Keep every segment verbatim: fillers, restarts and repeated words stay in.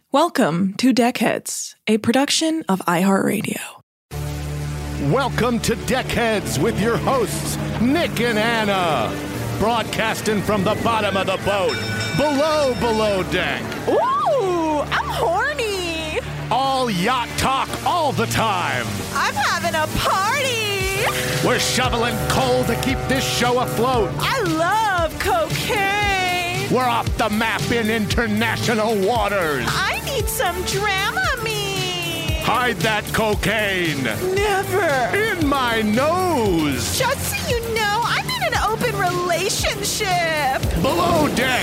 Welcome to Deckheads, a production of iHeartRadio. Welcome to Deckheads with your hosts, Nick and Anna. Broadcasting from the bottom of the boat, below, below deck. Ooh, I'm horny. All yacht talk all the time. I'm having a party. We're shoveling coal to keep this show afloat. I love cocaine. We're off the map in international waters. I need some Dramamine. Hide that cocaine. Never. In my nose. Just so you know, I'm in an open relationship. Below deck.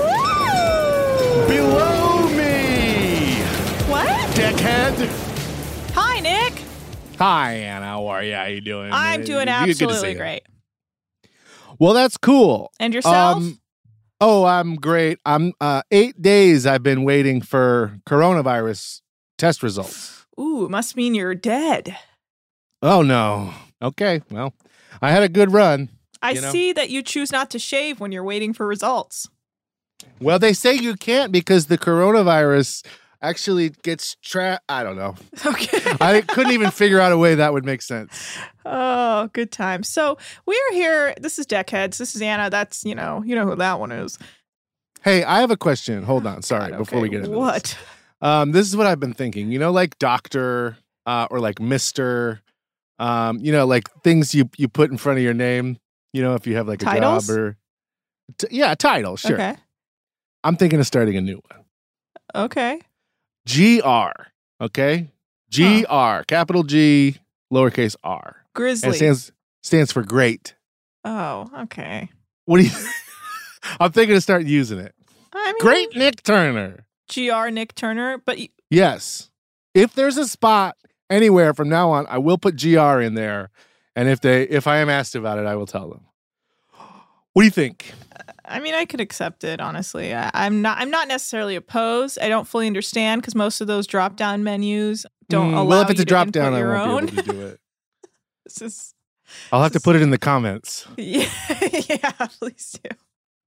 Woo! Below me. What? Deckhead. Hi, Nick. Hi, Anna. How are you? How you doing? I'm doing Good to see absolutely you. great. Well, that's cool. And yourself? Um, oh, I'm great. I'm uh, eight days I've been waiting for coronavirus test results. Ooh, must mean you're dead. Oh, no. Okay, well, I had a good run. I you know? see that you choose not to shave when you're waiting for results. Well, they say you can't because the coronavirus actually gets trapped. I don't know. Okay. I couldn't even figure out a way that would make sense. Oh, good time. So we are here. This is Deckheads. This is Anna. That's, you know, you know who that one is. Hey, I have a question. Hold on. Sorry, God, before okay. we get into what? this. Um, this is what I've been thinking. You know, like doctor uh, or like Mister Um, you know, like things you, you put in front of your name, you know, if you have like a Titles? job or... T- yeah, a title, sure. Okay. I'm thinking of starting a new one. Okay. G R, okay? G R, capital G, lowercase r. Grizzly. And it stands, stands for great. Oh, okay. What do you... I'm thinking of starting using it. I mean, Great Nick Turner. G R Nick Turner, but y- Yes. If there's a spot anywhere from now on, I will put G R in there. And if they, if I am asked about it, I will tell them. What do you think? I mean, I could accept it, honestly. I, I'm not I'm not necessarily opposed. I don't fully understand because most of those drop-down menus don't Mm, allow well, if it's you a drop down, to I input your won't own. be able to do it. This is, I'll have to put it in the comments. yeah, yeah, please do.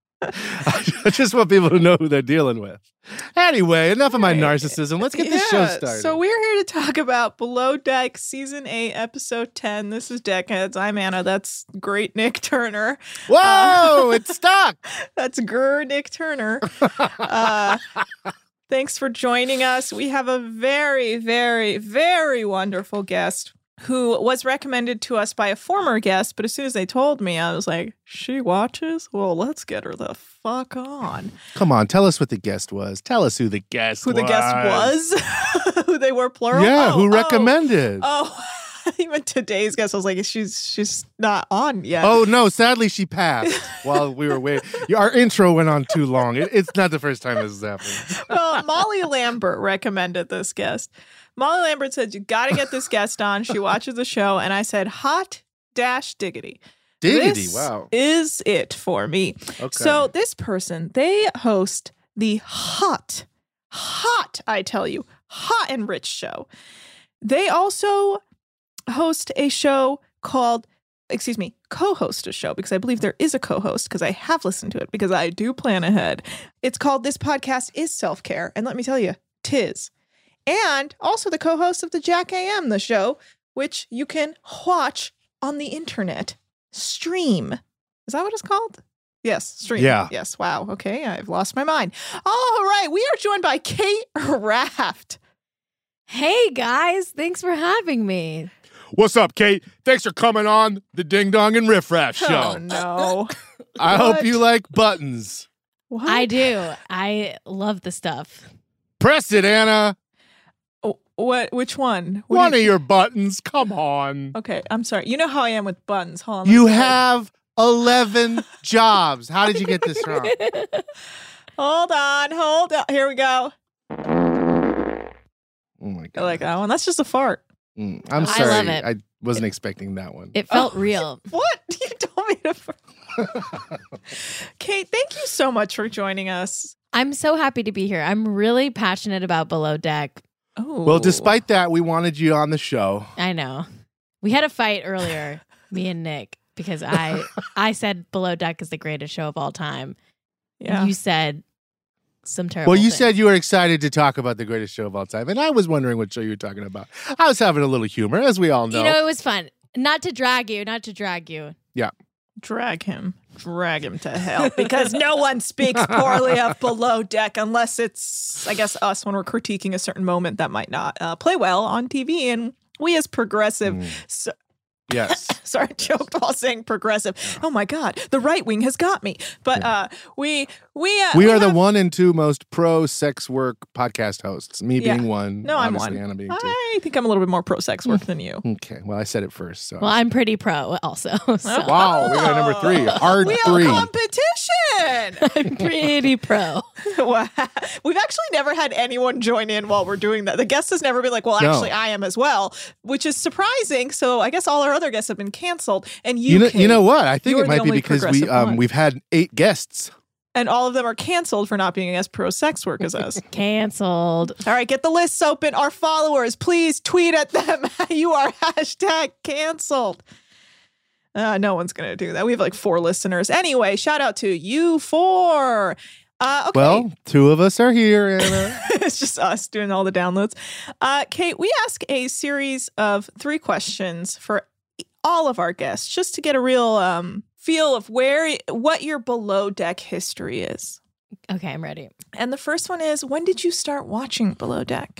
I just want people to know who they're dealing with. Anyway, enough of my Right. narcissism. Let's get this show Yeah, started. So we're here to talk about Below Deck Season eight, Episode ten. This is Deckheads. I'm Anna. That's Great Nick Turner. Whoa, it's stuck. That's Grr Nick Turner. Uh, thanks for joining us. We have a very, very, very wonderful guest who was recommended to us by a former guest, but as soon as they told me, I was like, she watches? Well, let's get her the fuck on. Come on, tell us what the guest was. Tell us who the guest Who was. the guest was? Who they were plural? Yeah, Oh, who oh. recommended? Oh, even today's guest, I was like, she's she's not on yet. Oh, no, sadly she passed while we were waiting. Our intro went on too long. It, it's not the first time this has happened. Well, Molly Lambert recommended this guest. Molly Lambert said, you got to get this guest on. She watches the show. And I said, hot dash diggity. Diggity, This wow. is it for me. Okay. So this person, they host the hot, hot, I tell you, hot and rich show. They also host a show called, excuse me, co-host a show, because I believe there is a co-host, because I have listened to it, because I do plan ahead. It's called This Podcast is Self-Care. And let me tell you, 'tis. And also the co-host of the Jack A M, the show, which you can watch on the internet. Stream. Is that what it's called? Yes, stream. Yeah. Yes. Wow. Okay. I've lost my mind. All right. We are joined by Kate Raft. Hey guys, thanks for having me. What's up, Kate? Thanks for coming on the Ding Dong and Riff Raff show. Oh, no. I hope What? you like buttons. What? I do. I love the stuff. Press it, Anna. Oh, what? Which one? What One do of you- your buttons. Come on. Okay. I'm sorry. You know how I am with buttons. Hold on. let You me- have eleven jobs. How did you get this wrong? Hold on. Hold on. Here we go. Oh my I god. like that one. That's just a fart. Mm, I'm I sorry. love it. I wasn't expecting that one. It felt Oh. real. What? You told me to fart. Kate, thank you so much for joining us. I'm so happy to be here. I'm really passionate about Below Deck. Oh. Well, despite that, we wanted you on the show. I know. We had a fight earlier, me and Nick, because I I said Below Deck is the greatest show of all time. yeah. And you said some terrible Well, you things. said you were excited to talk about the greatest show of all time, and I was wondering what show you were talking about. I was having a little humor, as we all know. You know, it was fun. Not to drag you, not to drag you. Yeah. Drag him. Drag him to hell. Because no one speaks poorly of Below Deck unless it's, I guess, us when we're critiquing a certain moment that might not uh, play well on T V. And we as progressive... Mm. So- Yes. Sorry, I choked while saying progressive. Oh my God, the right wing has got me. But uh, we we uh, We, are have, the one and two most pro sex work podcast hosts. Me Yeah. being one. No, I'm obviously one. Anna being two. I think I'm a little bit more pro sex work than you. Okay. Well, I said it first. So. Well, I'm pretty pro also. So. Wow, we got a number three. Hard We three. have competition. I'm pretty pro. Wow. We've actually never had anyone join in while we're doing that. The guest has never been like, well, No. actually, I am as well, which is surprising. So I guess all our other guests have been canceled. And you, You know, Kate, you know what? I think you're it the might be only because we progressive um one. we've had eight guests. and all of them are canceled for not being as pro sex work as us. Canceled. All right, get the lists open. Our followers, please tweet at them. You are hashtag canceled. Uh, no one's going to do that. We have like four listeners. Anyway, shout out to you four. Uh, okay. Well, two of us are here, Anna. It's just us doing all the downloads. Uh, Kate, we ask a series of three questions for all of our guests just to get a real um, feel of where, what your Below Deck history is. Okay, I'm ready. And the first one is, when did you start watching Below Deck?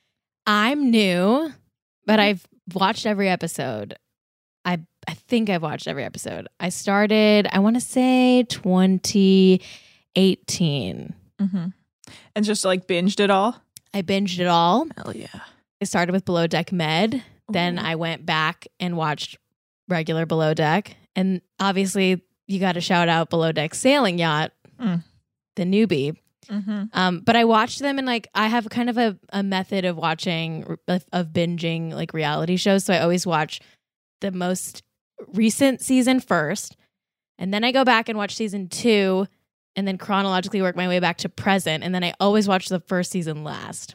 I'm new, but I've watched every episode. I I think I've watched every episode. I started, I want to say twenty eighteen. Mm-hmm. And just like binged it all? I binged it all. Hell yeah. I started with Below Deck Med. Then Ooh. I went back and watched regular Below Deck. And obviously, you got to shout out Below Deck Sailing Yacht, Mm. the newbie. Mm-hmm. Um, but I watched them and like I have kind of a, a method of watching of, of binging like reality shows. So I always watch the most recent season first, and then I go back and watch season two, and then chronologically work my way back to present, and then I always watch the first season last.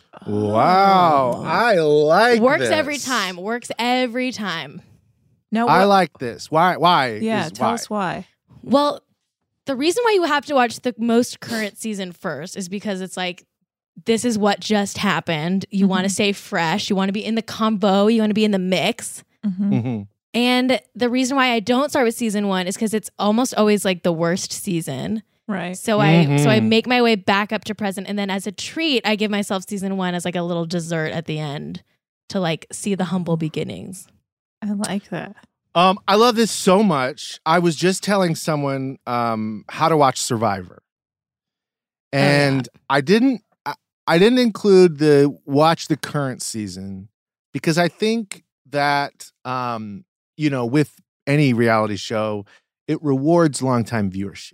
Wow, I like Works this. every time. Works every time. Now, I what- like this. Why? Why? Yeah, is tell why. us why. Well, the reason why you have to watch the most current season first is because it's like, this is what just happened. You Mm-hmm. want to stay fresh. You want to be in the combo. You want to be in the mix. Mm-hmm. Mhm. And the reason why I don't start with season one is because it's almost always like the worst season. Right. So I so I Mhm. make my way back up to present, and then as a treat, I give myself season one as like a little dessert at the end to like see the humble beginnings. I like that. Um, I love this so much. I was just telling someone um how to watch Survivor, and I didn't. I, I didn't include the watch the current season because I think that um you know with any reality show, it rewards longtime viewership.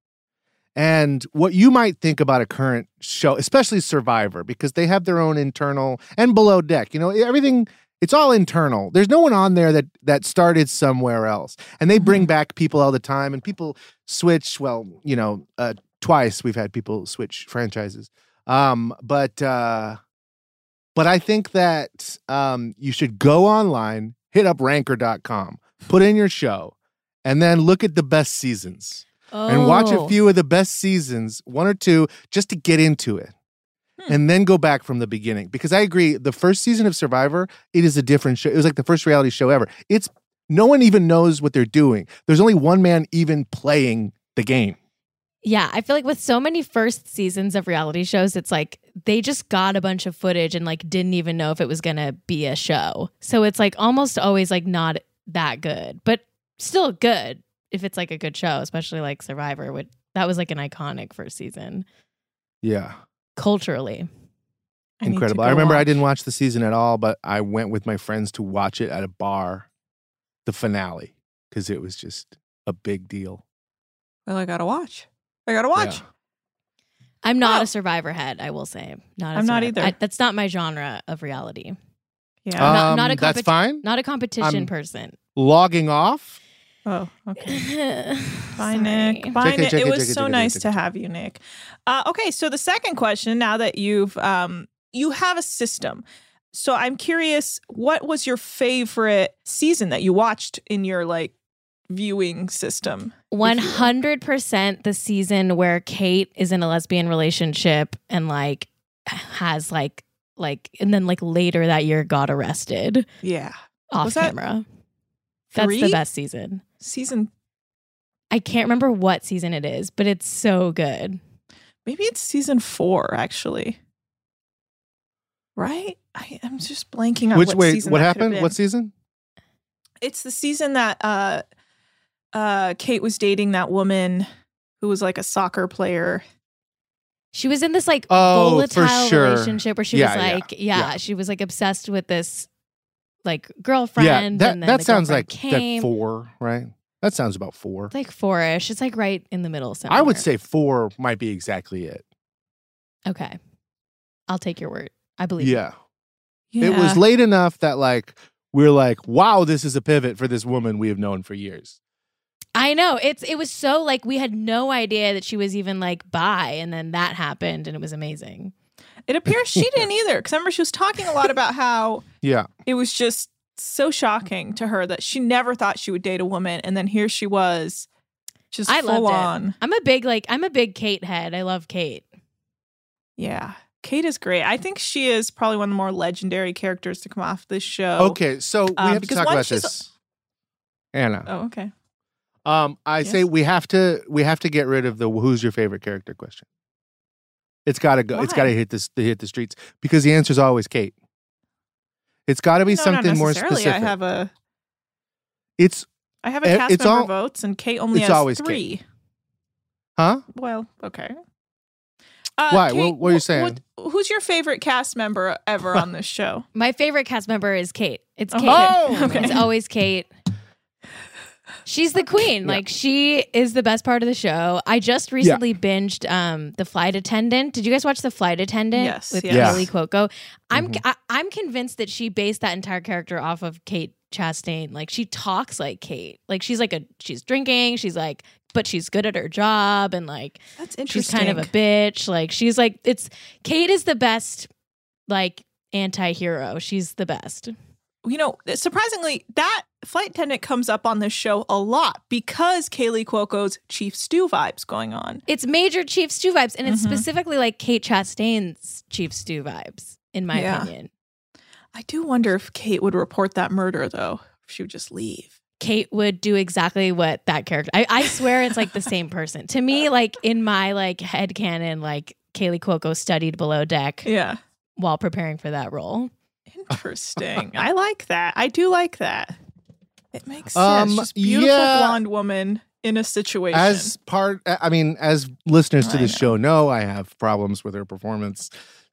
And what you might think about a current show, especially Survivor, because they have their own internal and Below Deck, you know, everything, it's all internal. There's no one on there that that started somewhere else. And they bring back people all the time, and people switch, well, you know, uh, twice we've had people switch franchises. Um, but uh, but I think that um, you should go online, hit up ranker dot com, put in your show, and then look at the best seasons. And watch a Oh. few of the best seasons, one or two, just to get into it. Hmm. And then go back from the beginning. Because I agree, the first season of Survivor, it is a different show. It was like the first reality show ever. It's no one even knows what they're doing. There's only one man even playing the game. Yeah, I feel like with so many first seasons of reality shows, it's like they just got a bunch of footage and like didn't even know if it was gonna be a show. So it's like almost always like not that good, but still good if it's like a good show, especially like Survivor. Would that was like an iconic first season Yeah. culturally. I need to Incredible. go I remember I watch. didn't watch the season at all, but I went with my friends to watch it at a bar, the finale, because it was just a big deal. Well, I gotta watch. I gotta watch. Yeah. I'm not Oh. a Survivor head, I will say. Not a I'm not Survivor- either. I, that's not my genre of reality. Yeah. not- Um, not a that's competi- fine. Not a competition I'm- person. Logging off. oh, okay. Bye, Sorry. Nick. Bye, J K, Nick. J K, It was J K, so J K, nice J K. to have you, Nick. Uh, okay, so the second question, now that you've um you have a system. So I'm curious, what was your favorite season that you watched in your like viewing system. one hundred percent the season where Kate is in a lesbian relationship and like has like like and then like later that year got arrested Yeah. off Was that camera. That's three? the best season. Season, I can't remember what season it is, but it's so good. maybe it's season four, actually. Right? I, I'm just blanking on Which what wait, season what that could've happened? been. What season? It's the season that uh, uh, Kate was dating that woman who was like a soccer player. She was in this like Oh, for volatile sure. relationship where she Yeah, was yeah, like, yeah, yeah. she was like obsessed with this like girlfriend. Yeah, that and then that the sounds girlfriend like came. that four, right? That sounds about four. It's like four-ish. It's like right in the middle somewhere. I would say four might be exactly it. Okay. I'll take your word. I believe you. Yeah. Yeah. It was late enough that like we're like, wow, this is a pivot for this woman we have known for years. I know. It's it was so like we had no idea that she was even like bi, and then that happened and it was amazing. It appears she didn't either. Because I remember she was talking a lot about how Yeah. it was just so shocking to her that she never thought she would date a woman. And then here she was, just I full loved on. it. I'm a big like I'm a big Kate head. I love Kate. Yeah. Kate is great. I think she is probably one of the more legendary characters to come off this show. Okay, so we Um, have to because talk one, about she's- this. Anna. Oh, okay. Um, I Yes. say we have to we have to get rid of the who's your favorite character question. It's got to go. It's Why? got to hit this to hit the streets because the answer is always Kate. It's got to be No, something not more necessarily. specific. I have a It's I have a Eh, cast it's member all- votes, and Kate only it's has always three. huh? Well, okay. Uh, Why? Kate, What- what are you wh- saying? what- who's your favorite cast member ever on this show? My favorite cast member is Kate. It's Kate. Oh, okay. It's always Kate. She's the queen. Yeah. Like she is the best part of the show. I just recently binged um The Flight Attendant. Did you guys watch The Flight Attendant? Yes, With yes. Yeah. Kelly Cuoco. I'm Mhm. I, I'm convinced that she based that entire character off of Kate Chastain. Like she talks like Kate. Like she's like a she's drinking. She's like, but she's good at her job and like That's she's interesting. kind of a bitch. Like she's like it's Kate is the best like anti-hero. She's the best. You know, surprisingly, that flight attendant comes up on this show a lot because Kaylee Cuoco's Chief Stew vibes going on. It's major Chief Stew vibes, and it's Mhm. specifically like Kate Chastain's Chief Stew vibes, in my Yeah. opinion. I do wonder if Kate would report that murder, though. If she would just leave. Kate would do exactly what that character. I, I swear it's like the same person. To me, like in my like headcanon, like Kaylee Cuoco studied Below Deck Yeah. while preparing for that role. Interesting. I like that. I do like that. It makes sense. Um, Just beautiful yeah. blonde woman in a situation. As part, I mean, as listeners to I this know. show know, I have problems with her performance.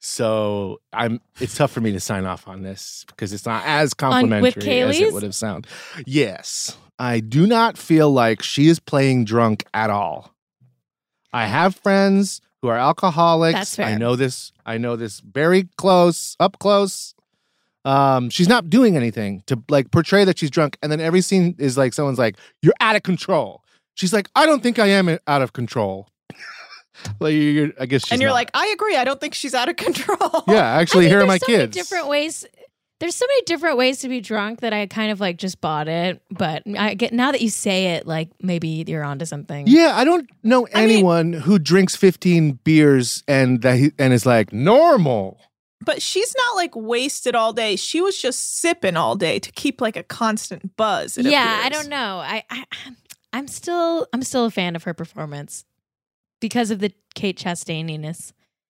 So I'm. It's tough for me to sign off on this because it's not as complimentary as Kaylee's? it would have sounded. Yes, I do not feel like she is playing drunk at all. I have friends who are alcoholics. That's fair. I know this. I know this very close, up close. Um, she's not doing anything to like portray that she's drunk, and then every scene is like someone's like, "You're out of control." She's like, "I don't think I am out of control." Like, you're, I guess she's and you're not. like, I agree. I don't think she's out of control. Yeah, actually, I think here are there's my so many kids. different ways. There's so many different ways to be drunk that I kind of like just bought it. But I get now that you say it, like maybe you're onto something. Yeah, I don't know I mean- anyone who drinks fifteen beers and that he, and is like normal. But she's not like wasted all day. She was just sipping all day to keep like a constant buzz. it yeah, I appears. don't know. I, I I'm still I'm still a fan of her performance because of the Kate Chastaininess.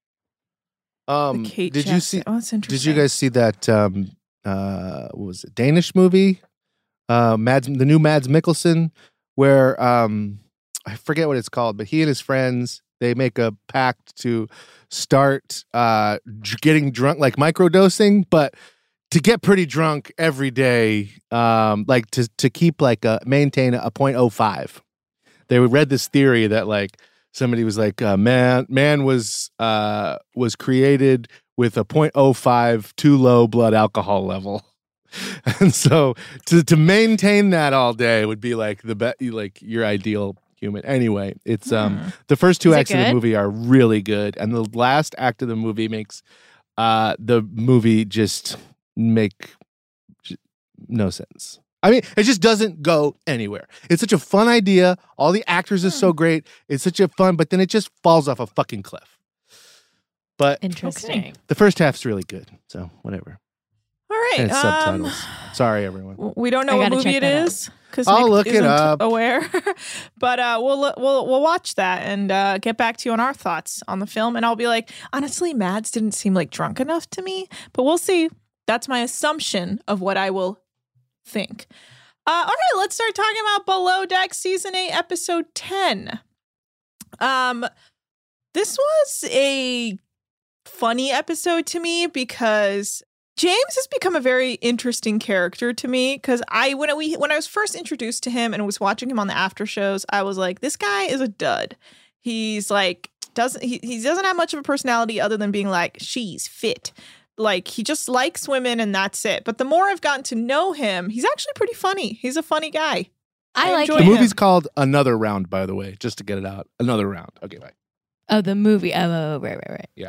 Um, The Kate did you Chastain- see? Oh, that's interesting. Did you guys see that? Um, uh, what was it? Danish movie? Uh, Mads, the new Mads Mikkelsen, where um, I forget what it's called, but he and his friends they make a pact to start uh dr- getting drunk, like microdosing, but to get pretty drunk every day, um, like to to keep like a maintain a point oh five. They read this theory that like somebody was like, uh, man, man was uh was created with a point oh five too low blood alcohol level. And so to to maintain that all day would be like the be- like your ideal human. Anyway, it's um Hmm. the first two Is it acts of the good? movie are really good, and the last act of the movie makes uh the movie just make j- no sense. I mean, it just doesn't go anywhere. It's such a fun idea. All the actors are so great. It's such a fun, but then it just falls off a fucking cliff. But Interesting. the first half's really good. So whatever. All right. And it's um, subtitles. Sorry, everyone. We don't know I what gotta movie check it that out. is because I'll Nick look it isn't up. aware. But uh, we'll we'll we'll watch that and uh, get back to you on our thoughts on the film. And I'll be like, honestly, Mads didn't seem like drunk enough to me, but we'll see. That's my assumption of what I will think. Uh, all right, let's start talking about Below Deck Season eight, Episode ten. Um, this was a funny episode to me because James has become a very interesting character to me. Because I when we when I was first introduced to him and was watching him on the after shows, I was like, this guy is a dud. He's like doesn't he, he doesn't have much of a personality other than being like, she's fit. Like, he just likes women and that's it. But the more I've gotten to know him, he's actually pretty funny. He's a funny guy. I, I like enjoy The him. movie's called Another Round, by the way, just to get it out. Another Round. Okay, bye. Oh, the movie. Oh, oh, right, right, right.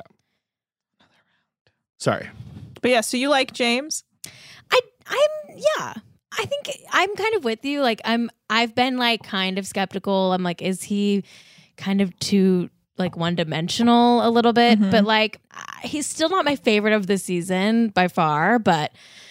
Sorry. But yeah, so you like James? I, I'm, yeah. I think I'm kind of with you. Like, I'm, I've been like kind of skeptical. I'm like, is he kind of too like one dimensional a little bit? Mhm. But like, he's still not my favorite of the season by far. But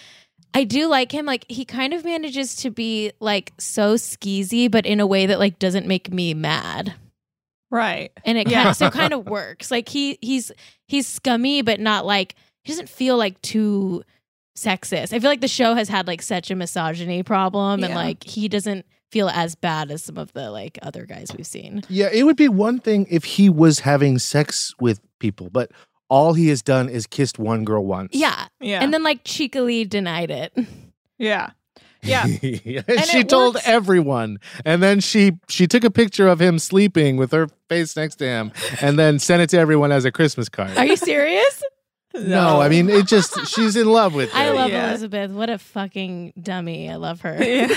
I do like him. Like, he kind of manages to be like so skeezy, but in a way that like doesn't make me mad. Right. And it Yeah. kind of, so kind of works. Like he he's he's scummy, but not like he doesn't feel like too sexist. I feel like the show has had like such a misogyny problem, and Yeah. like he doesn't feel as bad as some of the like other guys we've seen. Yeah, it would be one thing if he was having sex with people, but all he has done is kissed one girl once. Yeah, Yeah. and then like cheekily denied it. yeah. Yeah. and she it told works. everyone. And then she she took a picture of him sleeping with her face next to him and then sent it to everyone as a Christmas card. Are you serious? No, I mean, it just, she's in love with him. I love Yeah. Elizabeth. What a fucking dummy. I love her. Yeah.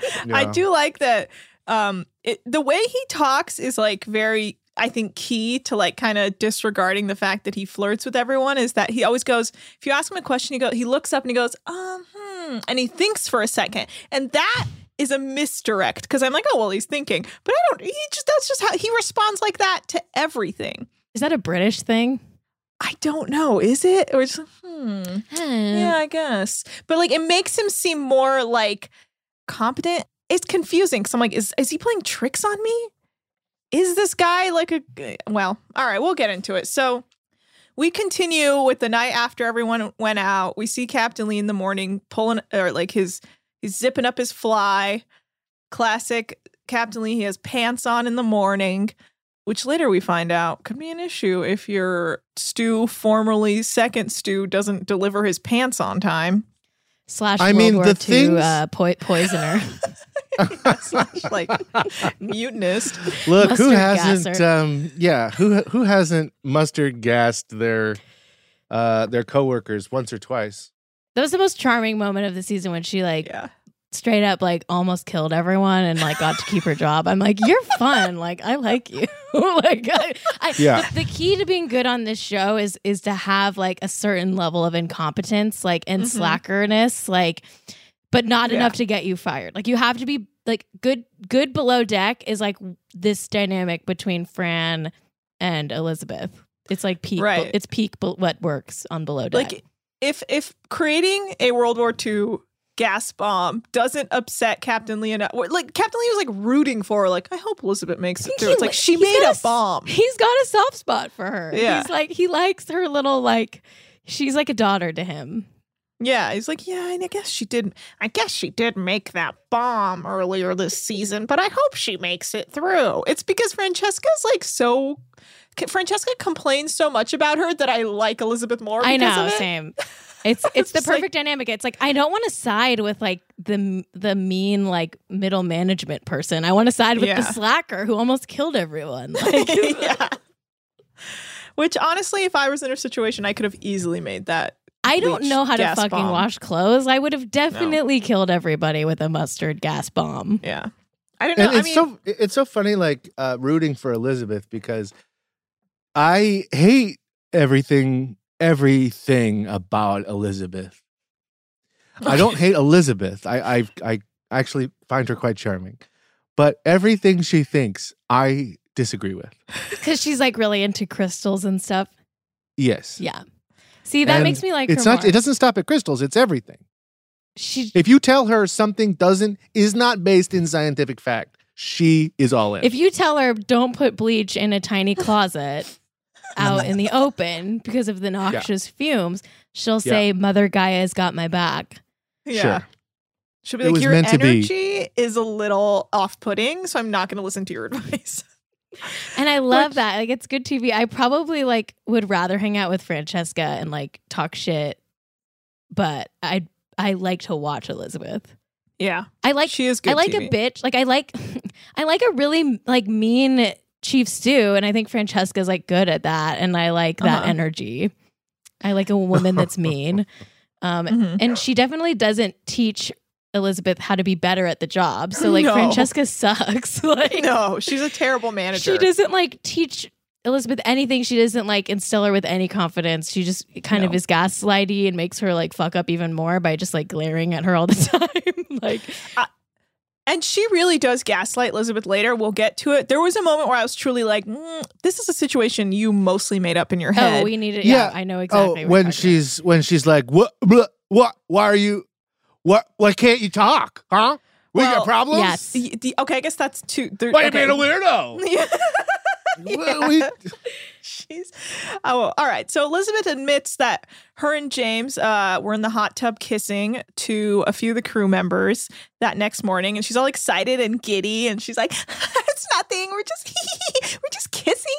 I Yeah. do like that. Um, it, the way he talks is like very, I think, key to like kind of disregarding the fact that he flirts with everyone. Is that he always goes, if you ask him a question, he go, he looks up and he goes, um, hmm, and he thinks for a second, and that is a misdirect because I'm like, oh well, he's thinking, but I don't. He just that's just how he responds like that to everything. Is that a British thing? I don't know. Is it or just hmm? Yeah. Yeah, I guess. But like it makes him seem more like competent. It's confusing because I'm like, is is he playing tricks on me? Is this guy like a well, all right, we'll get into it. So we continue with the night after everyone went out. We see Captain Lee in the morning pulling or like his he's zipping up his fly. Classic Captain Lee, he has pants on in the morning. Which later we find out could be an issue if your Stu, formerly second Stu, doesn't deliver his pants on time. Slash I World mean, War the Two things- uh, po- poisoner. Slash, like, mutinist. Look, who Mustard hasn't, gasser. um, yeah, who who hasn't mustard gassed their uh, their coworkers once or twice? That was the most charming moment of the season when she like Yeah. straight up like almost killed everyone and like got to keep her job. I'm like, you're fun. Like, I like you. like, I, I, Yeah. the, the key to being good on this show is is to have like a certain level of incompetence, like and Mhm. slackerness, like, but not Yeah. enough to get you fired. Like, you have to be like good. Good Below Deck is like this dynamic between Fran and Elizabeth. It's like peak. Right. It's peak. be- What works on Below Deck. Like, if if creating a World War Two gas bomb doesn't upset Captain Lee enough, like Captain Lee was like rooting for her, like I hope Elizabeth makes it think through. he It's like li- she he's made got a a s- bomb. He's got a soft spot for her. Yeah. He's like, he likes her little, like, she's like a daughter to him. Yeah, he's like, yeah, and I guess she did. I guess she did make that bomb earlier this season, but I hope she makes it through. It's because Francesca's like so. Francesca complains so much about her that I like Elizabeth more. I because know, of it. same. It's it's the Just like- perfect dynamic. It's like, I don't want to side with like the the mean like middle management person. I want to side with Yeah. the slacker who almost killed everyone. Like, yeah. Which honestly, if I was in her situation, I could have easily made that. I don't Bleach know how to gas fucking bomb. wash clothes. I would have definitely killed everybody with a mustard gas bomb. Yeah, I don't know. And I it's mean, so it's so funny, like uh, rooting for Elizabeth because I hate everything everything about Elizabeth. I don't hate Elizabeth. I I I I actually find her quite charming. But everything she thinks, I disagree with. Because she's like really into crystals and stuff. Yes. Yeah. See, that And makes me like it's her not. more. It doesn't stop at crystals. It's everything. She, If you tell her something doesn't is not based in scientific fact, she is all in. if you tell her don't put bleach in a tiny closet out in the open because of the noxious fumes, she'll say, Mother Gaia's got my back. Yeah. Sure. She'll be It like, was your meant to be." energy is a little off-putting, so I'm not going to listen to your advice. And I love Which- that. Like, it's good T V. I probably like would rather hang out with Francesca and like talk shit, but I I like to watch Elizabeth. Yeah. I like She is good I like T V. a bitch. Like I like I like a really like mean Chief Stew, and I think Francesca's like good at that, and I like that Uh-huh. energy. I like a woman that's mean. Um Mhm. and she definitely doesn't teach Elizabeth how to be better at the job. So like No. Francesca sucks. Like No, she's a terrible manager. she doesn't like teach Elizabeth anything. She doesn't like instill her with any confidence. She just kind of No. is gaslighty and makes her like fuck up even more by just like glaring at her all the time. Like And she really does gaslight Elizabeth later. We'll get to it. There was a moment where I was truly like, mm, this is a situation you mostly made up in your head. oh, we need it. Yeah, Yeah. I know oh, exactly. what you're when talking she's when she's like, what, blah, what? Why are you? What? Why can't you talk? Huh? We Well, got problems. yes. The- the- okay, I guess that's two. there- Why okay. you being a weirdo? Yeah. Well, we- She's oh, all right. So Elizabeth admits that her and James uh, were in the hot tub kissing to a few of the crew members that next morning, and she's all excited and giddy, and she's like, "It's nothing. We're just we're just kissing."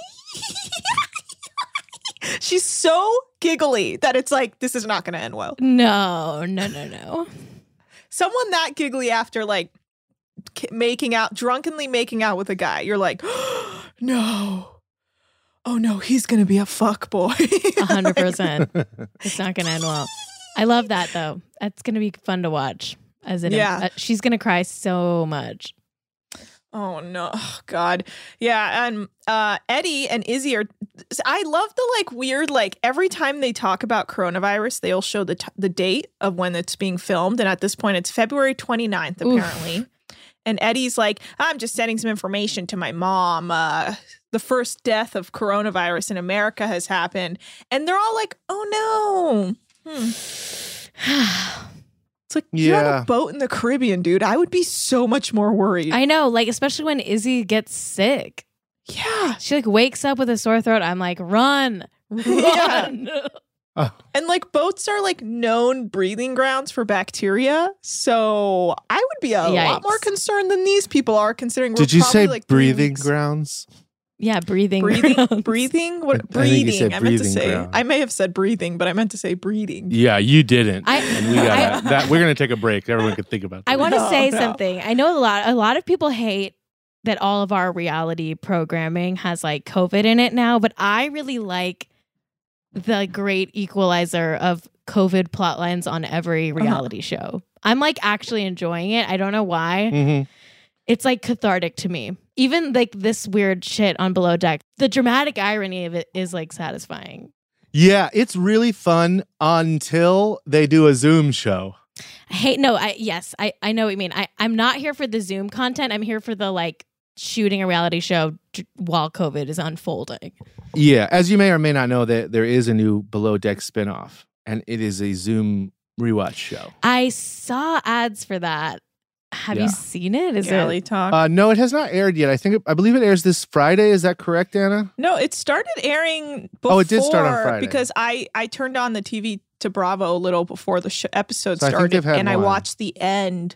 She's so giggly that it's like this is not going to end well. No, no, no, no. Someone that giggly after like ki- making out, drunkenly making out with a guy, you're like, no. Oh no, he's gonna be a fuck boy. A hundred percent. It's not going to end well. I love that though. That's going to be fun to watch. As in, Yeah. uh, she's going to cry so much. Oh no, oh, God, yeah, and uh, Eddie and Izzy are. I love the like weird like every time they talk about coronavirus, they'll show the t- the date of when it's being filmed, and at this point, it's February twenty-ninth, apparently. Oof. And Eddie's like, I'm just sending some information to my mom. Uh, the first death of coronavirus in America has happened, and they're all like, oh no. Hmm. It's like you're on Yeah. a boat in the Caribbean, dude. I would be so much more worried. I know, like especially when Izzy gets sick. yeah. She like wakes up with a sore throat. I'm like, run, run. And like boats are like known breeding grounds for bacteria. So I would be a lot Yikes. more concerned than these people are, considering we're Did you probably say like three breathing weeks- grounds? Yeah, breathing. Breathing? grounds. Breathing? I- What I think you breathing? said I meant to breathing say ground. I may have said breathing, but I meant to say breeding. Yeah, you didn't. I- and we got I- that. We're gonna take a break. Everyone can think about that. I want to No, say no. something. I know a lot. A lot of people hate that all of our reality programming has like COVID in it now, but I really like the great equalizer of COVID plot lines on every reality show. I'm like actually enjoying it. I don't know why. Mhm. It's like cathartic to me. Even like this weird shit on Below Deck, the dramatic irony of it is like satisfying. Yeah, it's really fun until they do a Zoom show. I hate no, I yes, I, I know what you mean. I, I'm not here for the Zoom content. I'm here for the like shooting a reality show d- while COVID is unfolding. Yeah, as you may or may not know, that there is a new Below Deck spinoff, and it is a Zoom rewatch show. I saw ads for that. Have Yeah. you seen it? Is Galley it? talk. Uh, no, it has not aired yet. I think it, I believe it airs this Friday. Is that correct, Anna? No, it started airing before Oh, it did start on Friday. because I I turned on the T V to Bravo a little before the sh- episode So I think started, they've had and I one. watched the end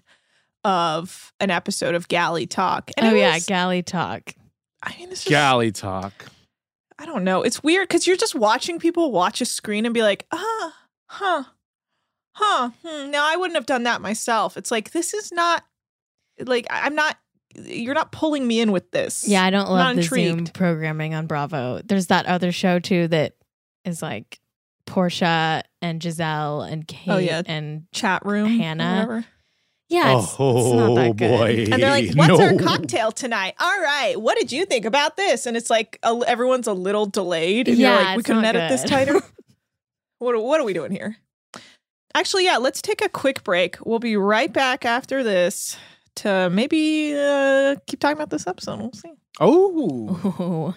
of an episode of Galley Talk. And Oh it yeah, was- Galley Talk. I mean, it's just, Galley talk. I don't know. It's weird because you're just watching people watch a screen and be like, ah, huh, huh. Hmm, no, I wouldn't have done that myself. It's like this is not like I- I'm not. You're not pulling me in with this. Yeah, I don't I'm love not the intrigued. Zoom programming on Bravo. There's that other show too that is like Portia and Giselle and Kate Oh, yeah. and Chat room, or Hannah. whatever. yeah, it's, oh it's not that good. boy! And they're like, "What's our No. cocktail tonight? All right, what did you think about this?" And it's like a, everyone's a little delayed, and Yeah, you're like, "We it's couldn't not edit this good. tighter." what are- What are we doing here? Actually, yeah, let's take a quick break. We'll be right back after this to maybe uh, keep talking about this episode. We'll see. Oh.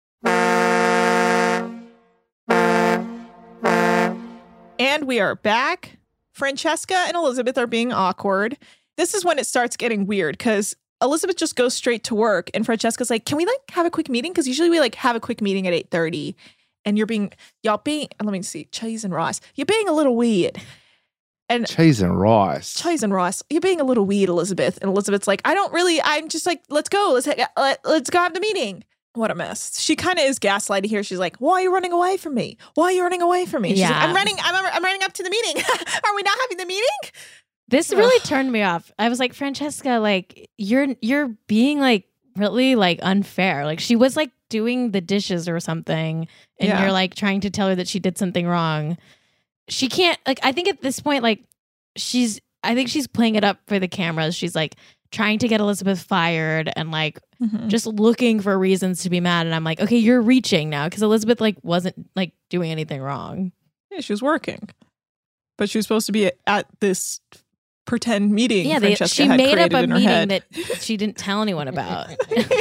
And we are back. Francesca and Elizabeth are being awkward. This is when it starts getting weird because Elizabeth just goes straight to work and Francesca's like, can we like have a quick meeting? Because usually we like have a quick meeting at eight thirty and you're being, y'all being, let me see, Chase and Ross, you're being a little weird. And Chase and Ross. Chase and Ross, you're being a little weird, Elizabeth. And Elizabeth's like, I don't really, I'm just like, let's go. Let's, let, let's go have the meeting. What a mess. She kind of is gaslighting here. She's like, why are you running away from me? Why are you running away from me? She's Yeah. like, I'm running, I'm, I'm running up to the meeting. Are we not having the meeting? This really turned me off. I was like, Francesca, like you're you're being like really like unfair. Like she was like doing the dishes or something, and Yeah. you're like trying to tell her that she did something wrong. She can't like. I think at this point, like she's. I think she's playing it up for the cameras. She's like trying to get Elizabeth fired and like Mm-hmm. just looking for reasons to be mad. And I'm like, okay, you're reaching now because Elizabeth like wasn't like doing anything wrong. Yeah, she was working. But she was supposed to be at this pretend meeting. Yeah, they, Francesca she had made up created a in her meeting head. that she didn't tell anyone about.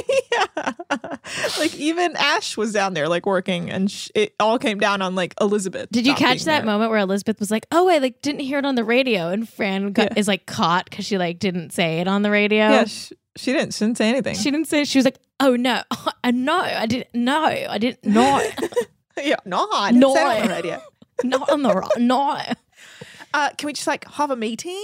Yeah. Like even Ash was down there like working and sh- it all came down on like Elizabeth. Did you not catch being that there. moment where Elizabeth was like, "Oh, I like didn't hear it on the radio," and Fran got, Yeah. is like caught because she like didn't say it on the radio. Yeah, she, she didn't. She didn't say anything. She didn't say. She was like, "Oh no, I no, I didn't. No, I didn't. No, yeah, no, I didn't No. say it on the radio. not on the ro- no." Uh, can we just like have a meeting?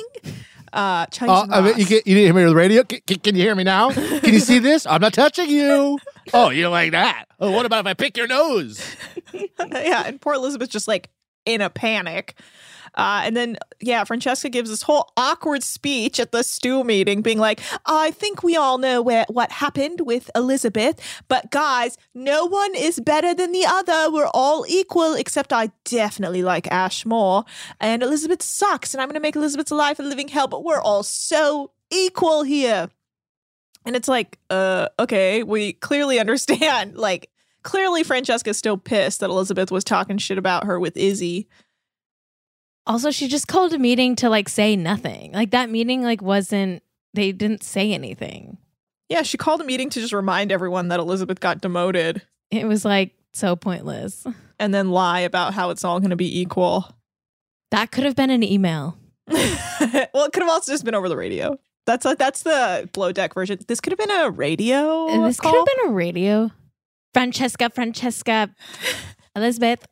Uh, Chase Oh, and I mean, Ross. you, can, you didn't hear me on the radio? Can, can, can you hear me now? Can you see this? I'm not touching you. Oh, you don't like that? Oh, what about if I pick your nose? Yeah, and poor Elizabeth just like in a panic. Uh, and then, yeah, Francesca gives this whole awkward speech at the stew meeting being like, I think we all know where what happened with Elizabeth, but guys, no one is better than the other. We're all equal, except I definitely like Ash more. And Elizabeth sucks, and I'm going to make Elizabeth's life a living hell, but we're all so equal here. And it's like, uh, okay, we clearly understand. Like, clearly Francesca's still pissed that Elizabeth was talking shit about her with Izzy. Also, she just called a meeting to like say nothing. Like that meeting, like wasn't. They didn't say anything. Yeah, she called a meeting to just remind everyone that Elizabeth got demoted It was like so pointless. and then lie about how it's all going to be equal. That could have been an email. Well, it could have also just been over the radio. That's like that's the Below Deck version. This could have been a radio And this call. could have been a radio. Francesca, Francesca, Elizabeth.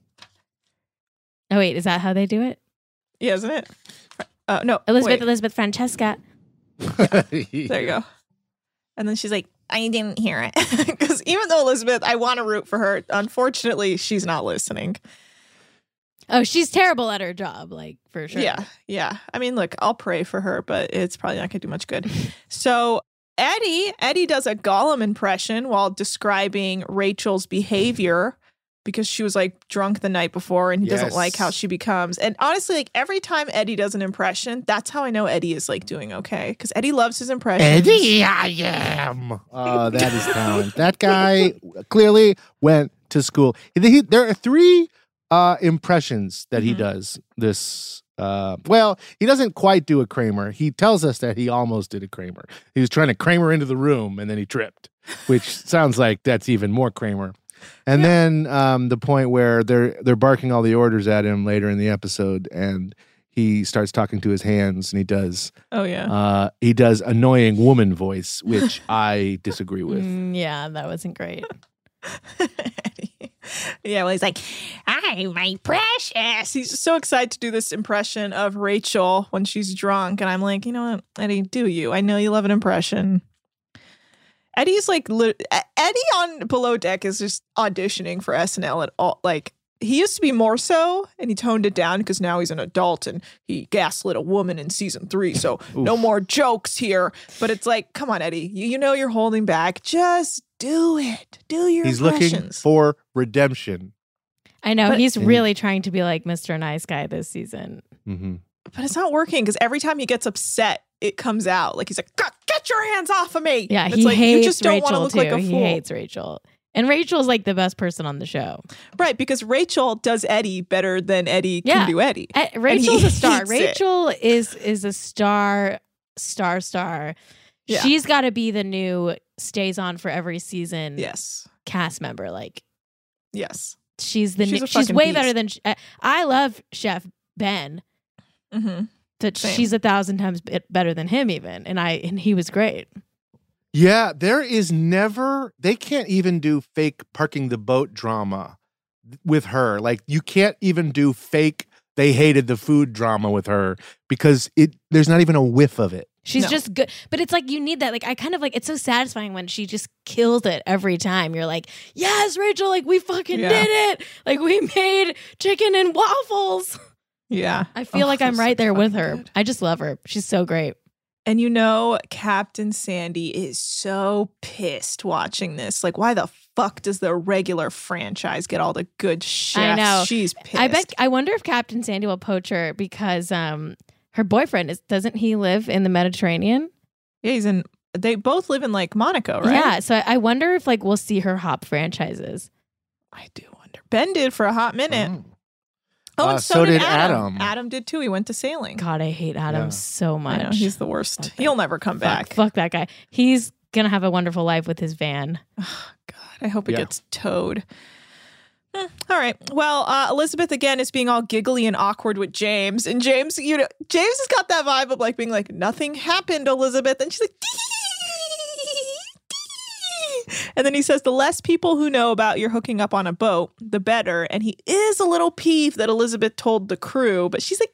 Oh wait, is that how they do it? Yeah, isn't it? Uh, no, Elizabeth, wait. Elizabeth, Francesca. There you go. And then she's like, I didn't hear it. Because even though Elizabeth, I want to root for her, unfortunately, she's not listening. Oh, she's terrible at her job, like for sure. Yeah, yeah. I mean, look, I'll pray for her, but it's probably not going to do much good. So Eddie, Eddie does a Gollum impression while describing Rachel's behavior because she was like drunk the night before and he doesn't Yes. like how she becomes. And honestly, like every time Eddie does an impression, that's how I know Eddie is like doing okay because Eddie loves his impressions. Eddie, I am. Oh, that is talent. That guy clearly went to school. He, there are three uh, impressions that he Mhm. does this. Uh, well, he doesn't quite do a Kramer. He tells us that he almost did a Kramer. He was trying to Kramer into the room and then he tripped, which sounds like that's even more Kramer. And Yeah. then um, the point where they're they're barking all the orders at him later in the episode, and he starts talking to his hands, and he does Oh, yeah. uh, he does annoying woman voice, which I disagree with. Mm, yeah, that wasn't great. Yeah, well, he's like, "Hi, my precious." He's just so excited to do this impression of Rachel when she's drunk, and I'm like, you know what, Eddie, do you? I know you love an impression. Eddie's like, li- Eddie on Below Deck is just auditioning for S N L at all. Like, he used to be more so, and he toned it down because now he's an adult and he gaslit a woman in season three. So no more jokes here. But it's like, come on, Eddie, you, you know you're holding back. Just do it. Do your He's looking impressions. for redemption. I know But- he's really trying to be like Mister Nice Guy this season. Mm-hmm. But it's not working because every time he gets upset, it comes out. Like he's like, "Get- get your hands off of me. Yeah, And he it's like, hates you just don't want to Rachel look too. like a He fool. hates Rachel, And Rachel's like the best person on the show. Right, because Rachel does Eddie better than Eddie Yeah. can do Eddie. Uh, Rachel's he a star. hates it. Rachel is is a star, star, star. Yeah. She's got to be the new stays on for every season Yes. cast member. Like Yes. she's the She's new, a she's fucking way beast. better than I, I love Chef Ben. Mm-hmm. That Same. she's a thousand times bit better than him even, and I and he was great. Yeah, there is never, they can't even do fake parking the boat drama with her. Like, you can't even do fake, they hated the food drama with her because it there's not even a whiff of it. She's No. just good. But it's like you need that. Like I kind of like it's so satisfying when she just kills it every time. You're like, yes, Rachel, like we fucking Yeah. did it. Like we made chicken and waffles. Yeah. I feel Oh, like I'm that's right so there with fucking her. good. I just love her. She's so great. And you know, Captain Sandy is so pissed watching this. Like, why the fuck does the regular franchise get all the good shit? I know. She's pissed. I bet I wonder if Captain Sandy will poach her because um her boyfriend is doesn't he live in the Mediterranean? Yeah, he's in. They both live in like Monaco, right? Yeah. So I I wonder if like we'll see her hop franchises. I do wonder. Ben did for a hot minute. Mm. Oh, Uh, and so, so did did Adam. Adam. Adam did too. He went to sailing. God, I hate Adam Yeah. so much. I know, he's the worst. Fuck that. He'll never come Fuck- back. Fuck that guy. He's gonna have a wonderful life with his van. God, I hope it Yeah. gets towed. Hmm, all right. Well, uh, Elizabeth again is being all giggly and awkward with James, and James, you know, James has got that vibe of like being like, nothing happened, Elizabeth, and she's like, and then he says, the less people who know about your hooking up on a boat, the better. And he is a little peeved that Elizabeth told the crew, but she's like,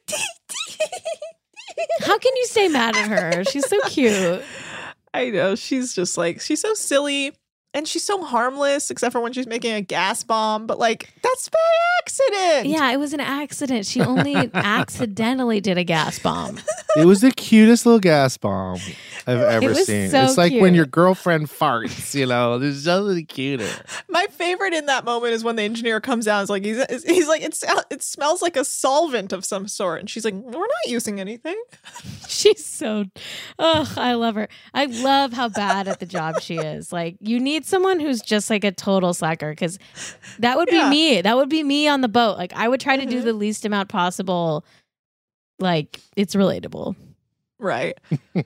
How can you stay mad at her? She's so cute. I know. She's just like, she's so silly and she's so harmless, except for when she's making a gas bomb. But like, that's by accident. Yeah, it was an accident. She only accidentally did a gas bomb. It was the cutest little gas bomb I've ever was seen. so it's like cute. when your girlfriend farts, you know, there's nothing cuter. My favorite in that moment is when the engineer comes out and is like, he's, he's like, it's, it smells like a solvent of some sort. And she's like, we're not using anything. She's so, ugh, I love her. I love how bad at the job she is. Like, you need someone who's just like a total slacker because that would be Yeah. me. That would be me on the boat. Like, I would try to do Mhm. the least amount possible. Like, it's relatable. Right.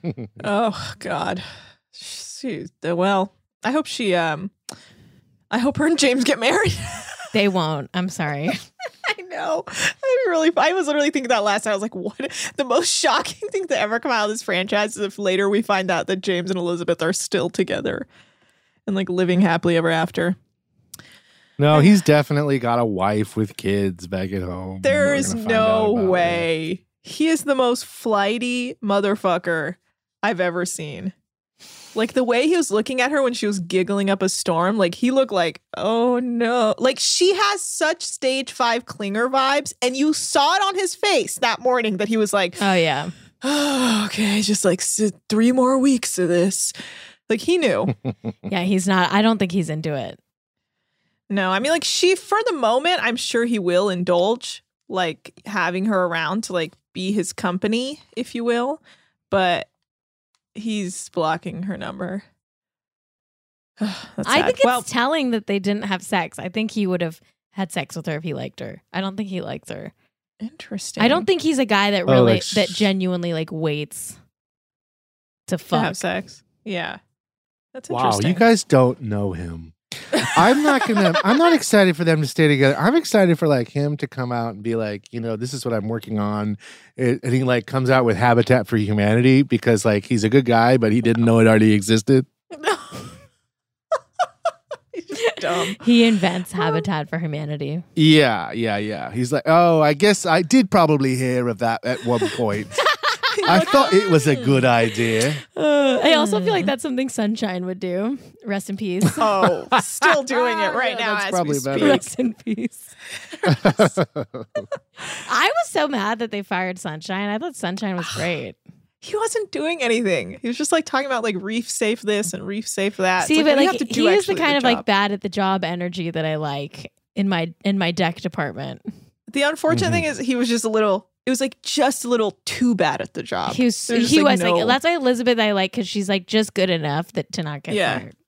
Oh, God. She, well, I hope she, um, I hope her and James get married. They won't. I'm sorry. I know. I really, I was literally thinking that last night. I was like, what? The most shocking thing to ever come out of this franchise is if later we find out that James and Elizabeth are still together and like living happily ever after. No, he's definitely got a wife with kids back at home. There We're is gonna find out no about it. way. He is the most flighty motherfucker I've ever seen. Like the way he was looking at her when she was giggling up a storm, like he looked like, oh no. Like she has such stage five clinger vibes. And you saw it on his face that morning that he was like, Oh, yeah. oh, okay, just like sit three more weeks of this. Like he knew. Yeah, he's not. I don't think he's into it. No, I mean, like she, for the moment, I'm sure he will indulge, like having her around to like be his company, if you will. But he's blocking her number. That's I sad. think it's well, telling that they didn't have sex. I think he would have had sex with her if he liked her. I don't think he likes her. interesting. I don't think he's a guy that Oh, really like that sh- genuinely like waits to to fuck. have sex. Yeah, that's Wow, interesting. you guys don't know him. I'm not gonna. I'm not excited for them to stay together. I'm excited for like him to come out and be like, you know, this is what I'm working on, it, and he like comes out with Habitat for Humanity because like he's a good guy, but he didn't know it already existed. No. He's just dumb. He invents Habitat for Humanity. Yeah, yeah, yeah. He's like, oh, I guess I did probably hear of that at one point. I thought it was a good idea. Uh, I also feel like that's something Sunshine would do. Rest in peace. Oh, still doing it right Yeah, now that's as probably we better. speak. Rest in peace. I was so mad that they fired Sunshine. I thought Sunshine was great. He wasn't doing anything. He was just like talking about like reef safe this and reef safe that. It's See, like, but what do you like have to do he is the actually kind at of like job? bad at the job energy that I like in my in my deck department. The unfortunate Mhm. thing is he was just a little. It was like just a little too bad at the job. He was There's just, he like, was no- like that's why Elizabeth I like because she's like just good enough that to not get Yeah. fired.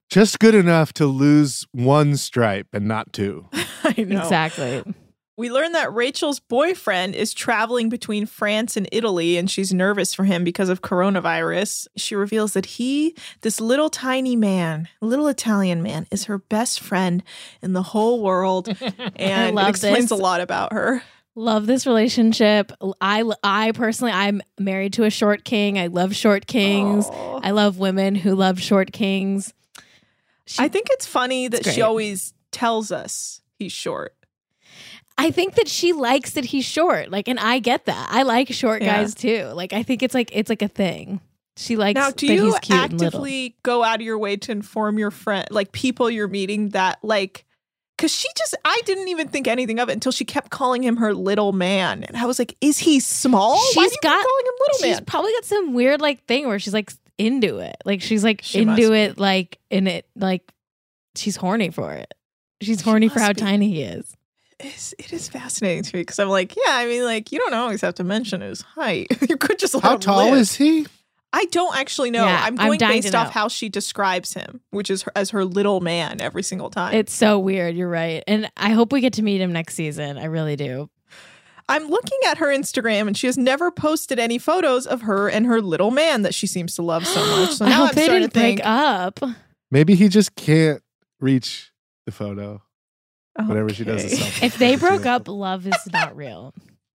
Just good enough to lose one stripe and not two. I know. Exactly. We learn that Rachel's boyfriend is traveling between France and Italy, and she's nervous for him because of coronavirus. She reveals that he, this little tiny man, little Italian man, is her best friend in the whole world. And love it explains this. a lot about her. Love this relationship. I, I personally, I'm married to a short king. I love short kings. Aw. I love women who love short kings. She, I think it's funny that It's she great. always tells us he's short. I think that she likes that he's short. Like, and I get that. I like short Yeah. guys too. Like, I think it's like it's like a thing. She likes Now, do that you he's cute and little. actively go out of your way to inform your friend, like people you're meeting, that like, because she just, I didn't even think anything of it until she kept calling him her little man, and I was like, is he small? Why She's do you keep got- calling him little She's man? probably got some weird like thing where she's like into it. Like she's like She must into be. it, like in it, like she's horny for it. She's horny for must how be. tiny he is. It's, it is fascinating to me because I'm like, yeah, I mean, like, you don't always have to mention his height. You could just let How him tall live. is he? I don't actually know. Yeah, I'm I'm going dying based to off know. how she describes him, which is her, as her little man every single time. It's so weird. You're right, and I hope we get to meet him next season. I really do. I'm looking at her Instagram, and she has never posted any photos of her and her little man that she seems to love so much. So I now hope I'm they starting didn't to think, break up. Maybe he just can't reach the photo. Whatever she does okay. to selfie. If they broke up, love is not real.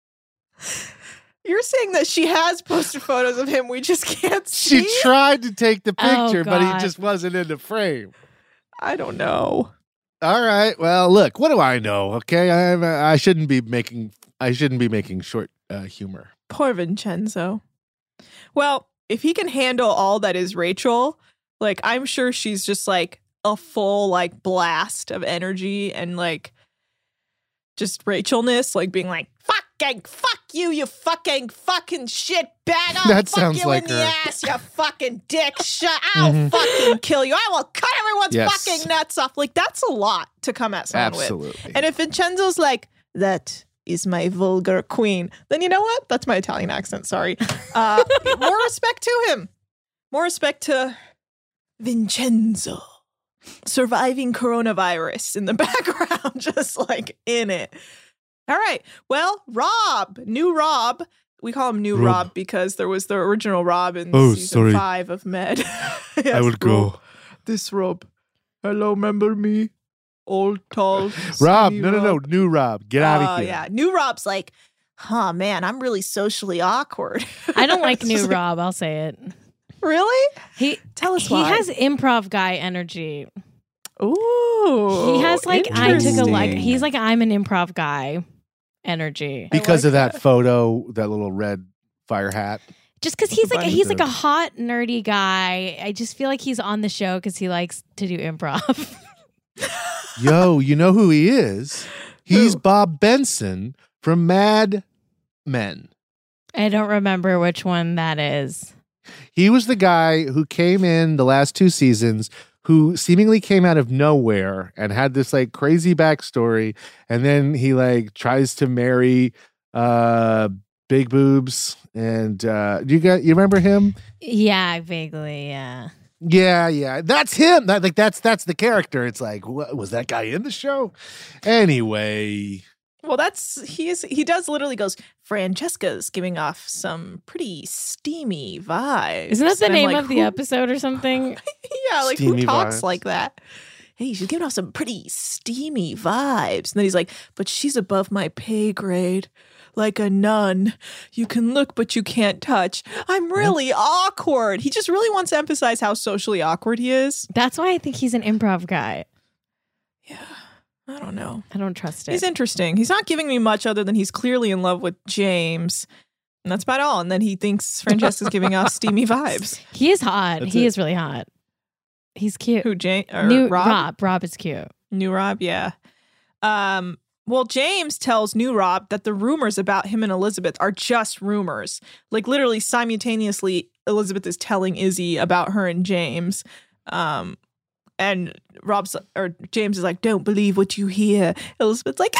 You're saying that she has posted photos of him, we just can't see? She tried to take the Oh, picture, but he God. just wasn't in the frame. I don't know. All right. Well, look, what do I know? Okay, I I shouldn't be making I shouldn't be making short uh, humor. Poor Vincenzo. Well, if he can handle all that is Rachel, like, I'm sure she's just like a full like blast of energy and like just Rachelness, like being like, fucking fuck you, you fucking fucking shit bag. I'll That fuck sounds you like in the her. ass, you fucking dick. Shut I'll Mhm. fucking kill you. I will cut everyone's Yes. fucking nuts off. Like, that's a lot to come at someone with. Absolutely. And if Vincenzo's like, that is my vulgar queen, then you know what? That's my Italian accent, sorry. Uh, more respect to him. More respect to Vincenzo. Surviving coronavirus in the background, just like in it. All right. Well, Rob, new Rob. We call him new Rob, Rob. because there was the original Rob in Oh, season sorry. five of Med. I Yes, would go. Rob. This Rob. Hello, remember me? Old, tall, Rob, skinny no, no, no, Rob. new Rob, get out Oh, of here. yeah. New Rob's like, huh, man, I'm really socially awkward. I don't like It's new just like, Rob. I'll say it. Really? He Tell us he why. has improv guy energy. Ooh. He has like I took a like. interesting. He's like I'm an improv guy energy. Because like of that, that. photo, that little red fire hat. Just because he's the like bunny. he's like a hot nerdy guy. I just feel like he's on the show because he likes to do improv. Yo, you know who he is? He's Who? Bob Benson from Mad Men. I don't remember which one that is. He was the guy who came in the last two seasons, who seemingly came out of nowhere and had this like crazy backstory, and then he like tries to marry uh big boobs. And uh you got you remember him? Yeah, vaguely. Yeah. Yeah, yeah, that's him. That like that's that's the character. It's like, what, was that guy in the show? Anyway, Well, that's he is he does literally goes, Francesca's giving off some pretty steamy vibes. Isn't that the And I'm name like, of the who- episode or something? Yeah, like Steamy who talks vibes. like that? Hey, she's giving off some pretty steamy vibes. And then he's like, but she's above my pay grade. Like a nun. You can look, but you can't touch. I'm really awkward. He just really wants to emphasize how socially awkward he is. That's why I think he's an improv guy. Yeah. I don't know. I don't trust it. He's interesting. He's not giving me much other than he's clearly in love with James. And that's about all. And then he thinks Francesca's giving off steamy vibes. He is hot. That's he it. is really hot. He's cute. Who, James? Or New Rob? Rob. Rob is cute. New Rob, yeah. Um, well, James tells New Rob that the rumors about him and Elizabeth are just rumors. Like, literally simultaneously, Elizabeth is telling Izzy about her and James. Um, and Rob's or James is like, don't believe what you hear. Elizabeth's like,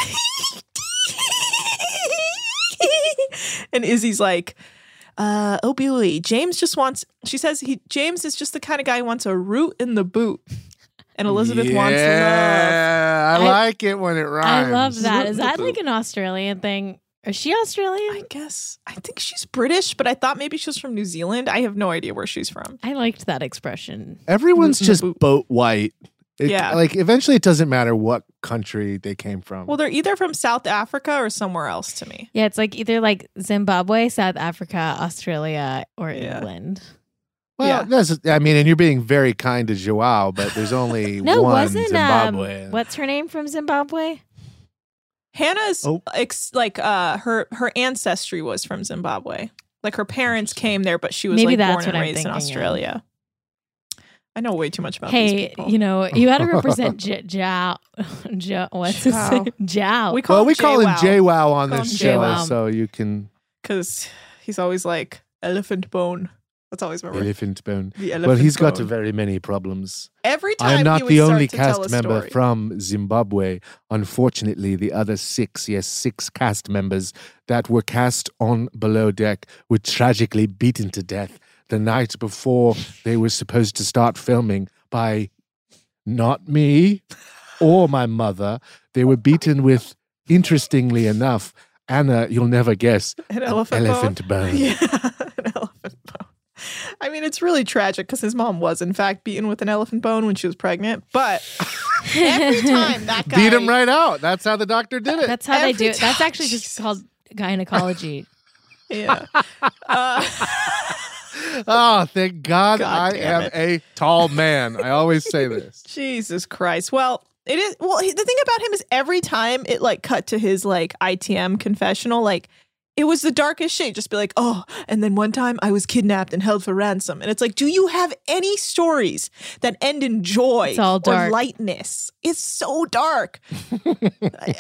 and Izzy's like, uh, oh boy, James just wants, she says he James is just the kind of guy who wants a root in the boot. and Elizabeth wants love. Yeah, I, I- like it when it rhymes. I love that. Is that like an Australian thing? Is she Australian? I guess I think she's British, but I thought maybe she was from New Zealand. I have no idea where she's from. I liked that expression. Everyone's Mm, just mm, boat white. It, Yeah. Like eventually it doesn't matter what country they came from. Well, they're either from South Africa or somewhere else to me. Yeah, it's like either like Zimbabwe, South Africa, Australia, or Yeah. England. Well, yeah. that's, I mean, and you're being very kind to Joao, but there's only No, one wasn't Zimbabwe. um, what's her name from Zimbabwe? Hannah's Oh. ex- like uh her her ancestry was from Zimbabwe. Like her parents came there, but she was Maybe like that's born and what I'm raised in thinking of. Australia. I know way too much about these Hey, people. you know, you got to represent J- Jow. Jo- what's his Jow. name? Jow. we call Well, him we call him J JWoww on Call this him show, JWoww. so you can because he's always like elephant bone. That's always remember elephant bone. the elephant Well, he's got bone. very many problems. Every time I am he not would the start only to tell cast a member story. from Zimbabwe. Unfortunately, the other six, yes, six cast members that were cast on Below Deck were tragically beaten to death the night before they were supposed to start filming by not me or my mother. They were beaten with, interestingly enough, Anna, you'll never guess, an elephant, elephant bone. bone. Yeah, an elephant bone. I mean, it's really tragic because his mom was, in fact, beaten with an elephant bone when she was pregnant. But every time that guy Beat him right out. That's how the doctor did it. That's how they Every do it. That's time- actually just Jesus. called gynecology. Yeah. Uh, Oh, thank God, God I damn am it. a tall man. I always say this. Jesus Christ. Well, it is. Well, he- the thing about him is every time it like cut to his like I T M confessional, like it was the darkest shit. Just be like, oh, and then one time I was kidnapped and held for ransom. And it's like, do you have any stories that end in joy It's all or dark. lightness? It's so dark. I-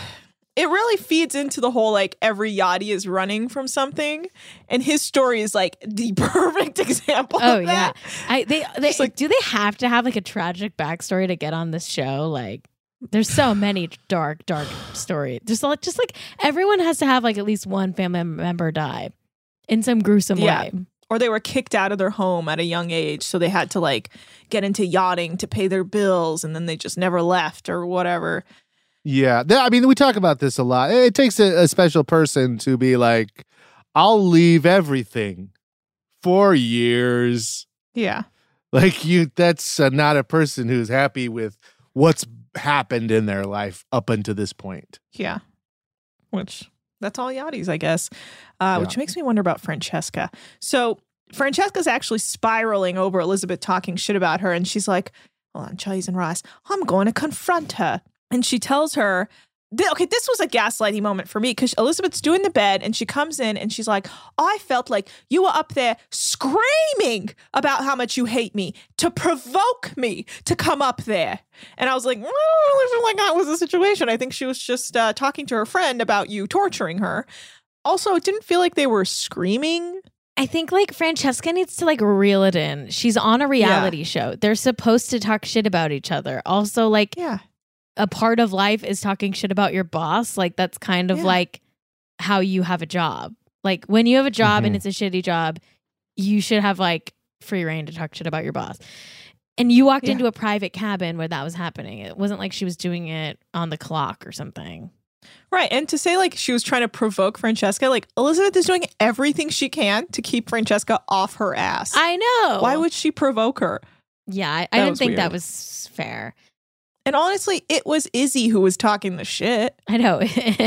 It really feeds into the whole like every yachty is running from something, and his story is like the perfect example. Oh of yeah, that. I they they Just like- do they have to have like a tragic backstory to get on this show? Like, there's so many dark, dark stories. Just like just like everyone has to have like at least one family member die in some gruesome Yeah. way. Or they were kicked out of their home at a young age, so they had to like get into yachting to pay their bills, and then they just never left or whatever. Yeah, th- I mean, we talk about this a lot. It takes a, a special person to be like, I'll leave everything for years. Yeah. Like you, that's uh, not a person who's happy with what's happened in their life up until this point. Yeah. Which that's all yachties, I guess. Uh, Yeah. Which makes me wonder about Francesca. So Francesca's actually spiraling over Elizabeth talking shit about her, and she's like, hold on, Chase and Ross, I'm going to confront her. And she tells her, th- okay, this was a gaslighting moment for me because Elizabeth's doing the bed and she comes in and she's like, I felt like you were up there screaming about how much you hate me to provoke me to come up there. And I was like, well, I don't really feel like that was the situation. I think she was just uh, talking to her friend about you torturing her. Also, it didn't feel like they were screaming. I think like Francesca needs to like reel it in. She's on a reality show. They're supposed to talk shit about each other. Also, like Yeah. a part of life is talking shit about your boss. Like that's kind of Yeah. like how you have a job. Like when you have a job and Mhm. it's a shitty job, you should have like free reign to talk shit about your boss. And you walked Yeah. into a private cabin where that was happening. It wasn't like she was doing it on the clock or something. Right. And to say like she was trying to provoke Francesca, like Elizabeth is doing everything she can to keep Francesca off her ass. I know. Why would she provoke her? Yeah, I, I That didn't was think that weird. was fair. And honestly, it was Izzy who was talking the shit. I know.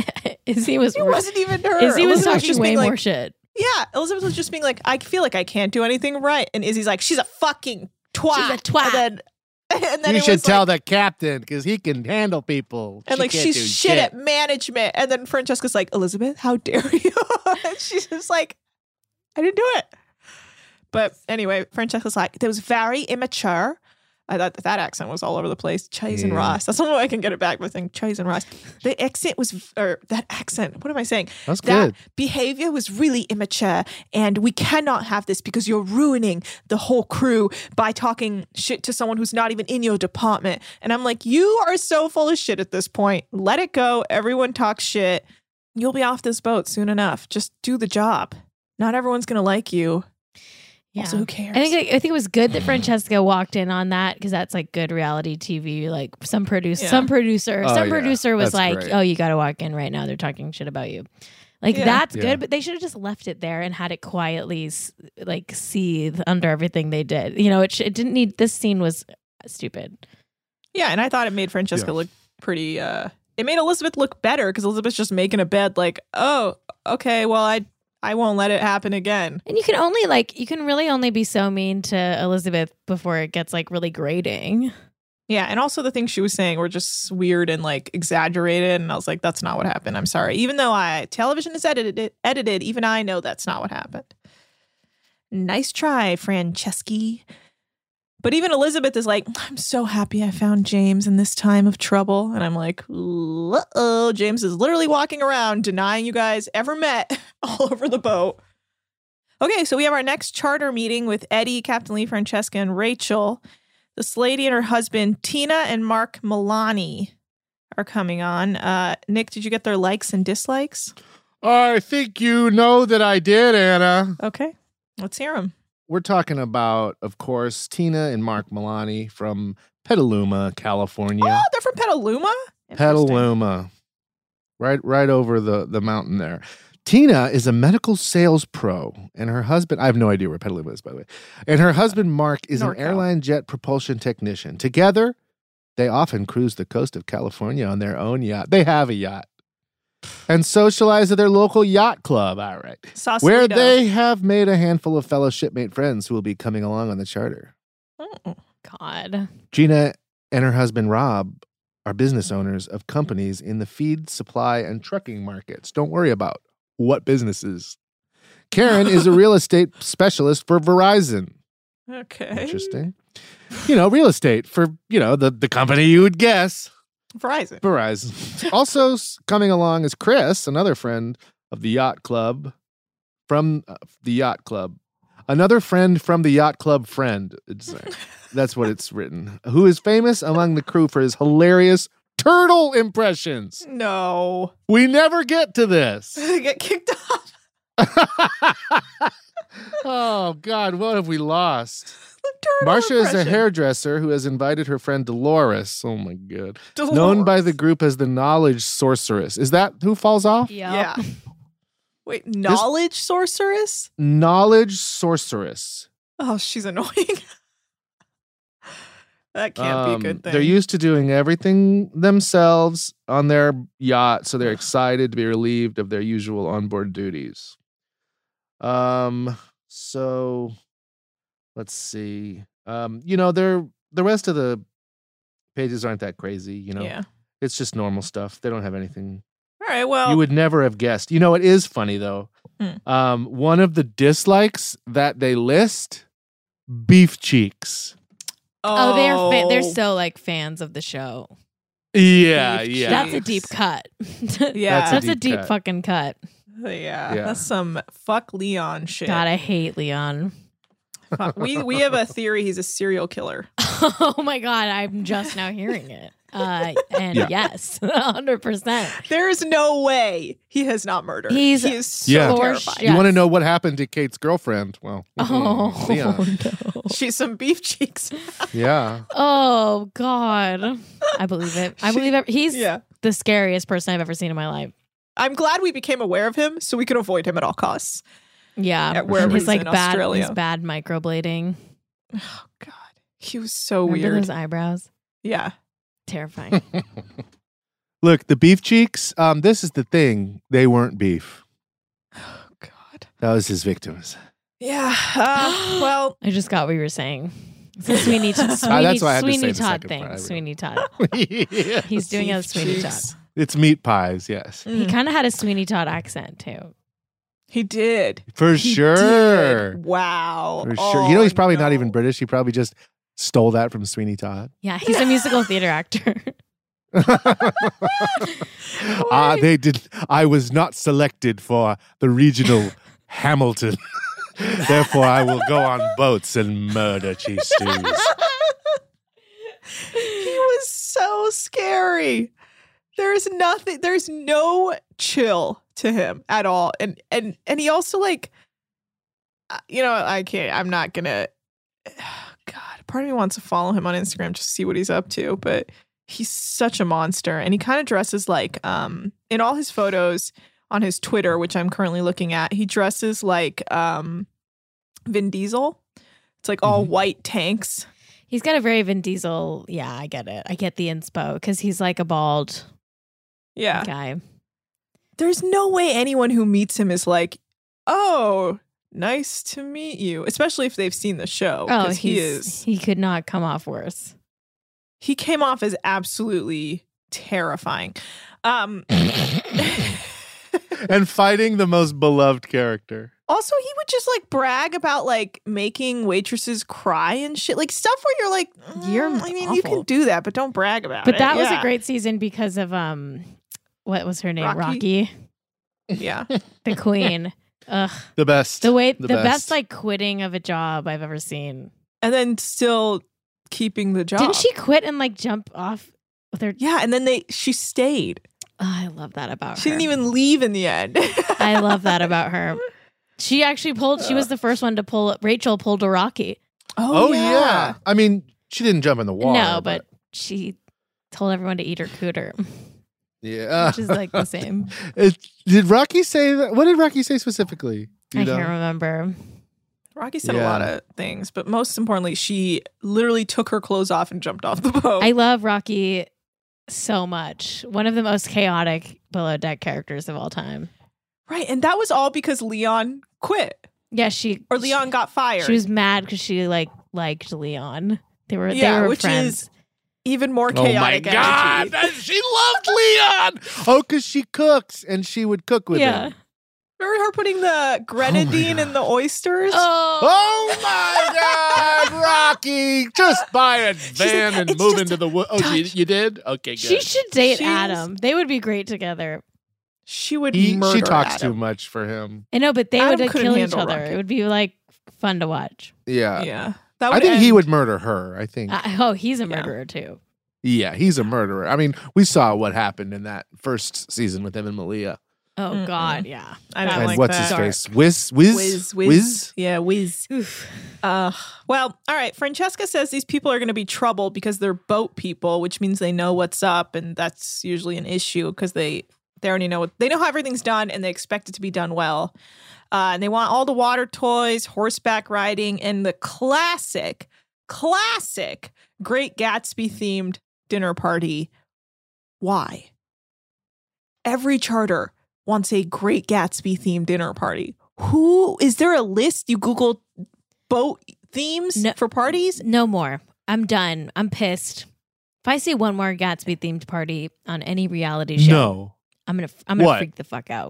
Izzy was It wasn't even her. Izzy was Elizabeth talking just way being like, more shit. Yeah, Elizabeth was just being like, I feel like I can't do anything right. And Izzy's like, she's a fucking twat. She's a twat. And then, and then You it should was tell like, the captain because he can handle people. and She like can't she's do shit, at management. And then Francesca's like, Elizabeth, how dare you? And she's just like, I didn't do it. But anyway, Francesca's like, that was very immature. I thought that accent was all over the place. Chase and Yeah. Ross. That's the only way I can get it back with saying Chase and Ross. The accent was, or that accent, what am I saying? That's that good. behavior was really immature, and we cannot have this because you're ruining the whole crew by talking shit to someone who's not even in your department. And I'm like, you are so full of shit at this point. Let it go. Everyone talks shit. You'll be off this boat soon enough. Just do the job. Not everyone's going to like you. Yeah. Also, who cares? I think I think it was good that Francesca walked in on that because that's like good reality T V. Like some producer, Yeah. some producer, Oh, some yeah. producer was That's like, great. "Oh, you got to walk in right now. They're talking shit about you." Like Yeah. that's Yeah. good, but they should have just left it there and had it quietly s- like seethe under everything they did. You know, it sh- it didn't need. This scene was stupid. Yeah, and I thought it made Francesca Yeah. look pretty. Uh, it made Elizabeth look better because Elizabeth's just making a bed. Like, oh, okay, well, I I won't let it happen again. And you can only like you can really only be so mean to Elizabeth before it gets like really grating. Yeah, and also the things she was saying were just weird and like exaggerated, and I was like, that's not what happened. I'm sorry. Even though I television is edited, edited, even I know that's not what happened. Nice try, Franceschi. But even Elizabeth is like, I'm so happy I found James in this time of trouble. And I'm like, uh-oh, James is literally walking around denying you guys ever met all over the boat. Okay, so we have our next charter meeting with Eddie, Captain Lee, Francesca, and Rachel. This lady and her husband, Tina and Mark Milani, are coming on. Uh, Nick, did you get their likes and dislikes? I think you know that I did, Anna. Okay, let's hear them. We're talking about, of course, Tina and Mark Milani from Petaluma, California. Oh, they're from Petaluma? Interesting. Petaluma. Right right over the, the mountain there. Tina is a medical sales pro, and her husband, I have no idea where Petaluma is, by the way. And her husband, Mark, is an NorCal. airline jet propulsion technician. Together, they often cruise the coast of California on their own yacht. They have a yacht. And socialize at their local yacht club. All right. Sausalito. Where they have made a handful of fellow shipmate friends who will be coming along on the charter. Mm. God. Gina and her husband, Rob, are business owners of companies in the feed, supply, and trucking markets. Don't worry about what businesses. Karen is a real estate specialist for Verizon. Okay. Interesting. You know, real estate for, you know, the, the company you would guess. Verizon. Verizon. Also s- coming along is Chris, another friend of the yacht club from uh, the yacht club. Another friend from the yacht club friend. It's, uh, that's what it's written. Who is famous among the crew for his hilarious turtle impressions. No. We never get to this. Get kicked off. Oh, God, what have we lost? The turtle Marcia is a impression. hairdresser who has invited her friend Dolores. Oh, my God. Dolores. Known by the group as the Knowledge Sorceress. Is that who falls off? Yep. Yeah. Wait, knowledge sorceress? Knowledge Sorceress. Oh, she's annoying. That can't Um, be a good thing. They're used to doing everything themselves on their yacht, so they're excited to be relieved of their usual onboard duties. Um, so let's see. Um, you know, they're the rest of the pages aren't that crazy, you know. Yeah. It's just normal stuff. They don't have anything All right, well. you would never have guessed. You know, it is funny though. Hmm. Um, one of the dislikes that they list, beef cheeks. Oh, they're fa- they're so like fans of the show. Yeah, Beef yeah. That's a cheeks. deep cut. Yeah. that's, That's a a deep deep cut. fucking cut. Yeah, Yeah. that's some fuck Leon shit. God, I hate Leon. Fuck. We we have a theory he's a serial killer. Oh my God, I'm just now hearing it. Uh, and Yeah. yes, one hundred percent. There is no way he has not murdered. He's he is so Yeah. for terrified. sure. You want to Yes. know what happened to Kate's girlfriend? Well, Oh, Leon. no. She's some beef cheeks. Yeah. Oh God, I believe it. I believe it. He's Yeah. the scariest person I've ever seen in my life. I'm glad we became aware of him so we could avoid him at all costs. Yeah, At wherever his he's like in bad, Australia. his bad microblading. Oh God, he was so Remember weird. those eyebrows? Yeah. Terrifying. Look, the beef cheeks, um, this is the thing. They weren't beef. Oh God. That was his victims. Yeah. Uh, well, I just got what you were saying. It's a Sweeney, Sweeney, Ah, that's why I had to say Sweeney the Todd second thing. part. I Sweeney Todd. Yeah. He's doing a beef Sweeney Todd. cheeks. It's meat pies, yes. He Mm. kind of had a Sweeney Todd accent too. He did. For He sure. did. Wow. For Oh, sure. You know, he's probably not no. even British. He probably just stole that from Sweeney Todd. Yeah, he's a musical theater actor. Ah, they did. I was not selected for the regional Hamilton. Therefore, I will go on boats and murder cheese stews. He was so scary. There's nothing. There's no chill to him at all. And and and he also like uh, you know, I can't. I'm not gonna. God, part of me wants to follow him on Instagram just to see what he's up to, but he's such a monster, and he kind of dresses like, um, in all his photos on his Twitter, which I'm currently looking at, he dresses like um, Vin Diesel. It's like all mm-hmm. white tanks. He's got a very Vin Diesel. Yeah, I get it. I get the inspo because he's like a bald yeah. guy. There's no way anyone who meets him is like, oh, nice to meet you, especially if they've seen the show. Oh, he is. He could not come off worse. He came off as absolutely terrifying. Um, and fighting the most beloved character. Also, he would just like brag about like making waitresses cry and shit, like stuff where you're like, mm, you're. I mean, awful. you can do that, but don't brag about but it. But that yeah. was a great season because of um, what was her name? Rocky. Rocky. Yeah, the queen. Ugh, the best. The way the, the best. best like quitting of a job I've ever seen, and then still keeping the job. Didn't she quit and like jump off with her? Yeah, and then they she stayed. Oh, I love that about she her. She didn't even leave in the end. I love that about her. She actually pulled. She was the first one to pull. Rachel pulled a Rocky. Oh, oh yeah. yeah. I mean, she didn't jump in the water. No, but, but she told everyone to eat her cooter. Yeah, which is like the same. It, did Rocky say that? What did Rocky say specifically? I know? Can't remember. Rocky said yeah. a lot of things, but most importantly, she literally took her clothes off and jumped off the boat. I love Rocky so much. One of the most chaotic below deck characters of all time. Right, and that was all because Leon quit. Yeah, she or Leon she, got fired. She was mad because she like liked Leon. They were yeah, they were which friends. Is even more chaotic. Oh my god, energy. she loved Leon. Oh, because she cooks and she would cook with yeah. him. Remember her putting the grenadine oh in the oysters? Oh, oh my God, Rocky! Just buy a van like, and move into the woods. Oh, you, you did? Okay, good. She should date She's... Adam. They would be great together. She would he, murder She talks Adam. too much for him. I know, but they Adam would couldn't kill each handle other. Rocky. It would be like fun to watch. Yeah. Yeah. That I would think end... he would murder her. I think. Uh, oh, he's a Yeah. murderer too. Yeah, he's a murderer. I mean, we saw what happened in that first season with him and Malia. Oh Mm-mm. God, yeah. I don't and like what's that. his face? Wiz, Wiz, Wiz, Wiz. Yeah, Wiz. Oof. Uh, well, all right. Francesca says these people are going to be trouble because they're boat people, which means they know what's up, and that's usually an issue because they they already know what they know how everything's done, and they expect it to be done well. Uh, and they want all the water toys, horseback riding, and the classic, classic Great Gatsby themed dinner party. Why? Every charter wants a Great Gatsby themed dinner party. Who is there a list? You Google boat themes No. for parties? No more. I'm done. I'm pissed. If I see one more Gatsby themed party on any reality show, No. I'm gonna I'm gonna What? freak the fuck out.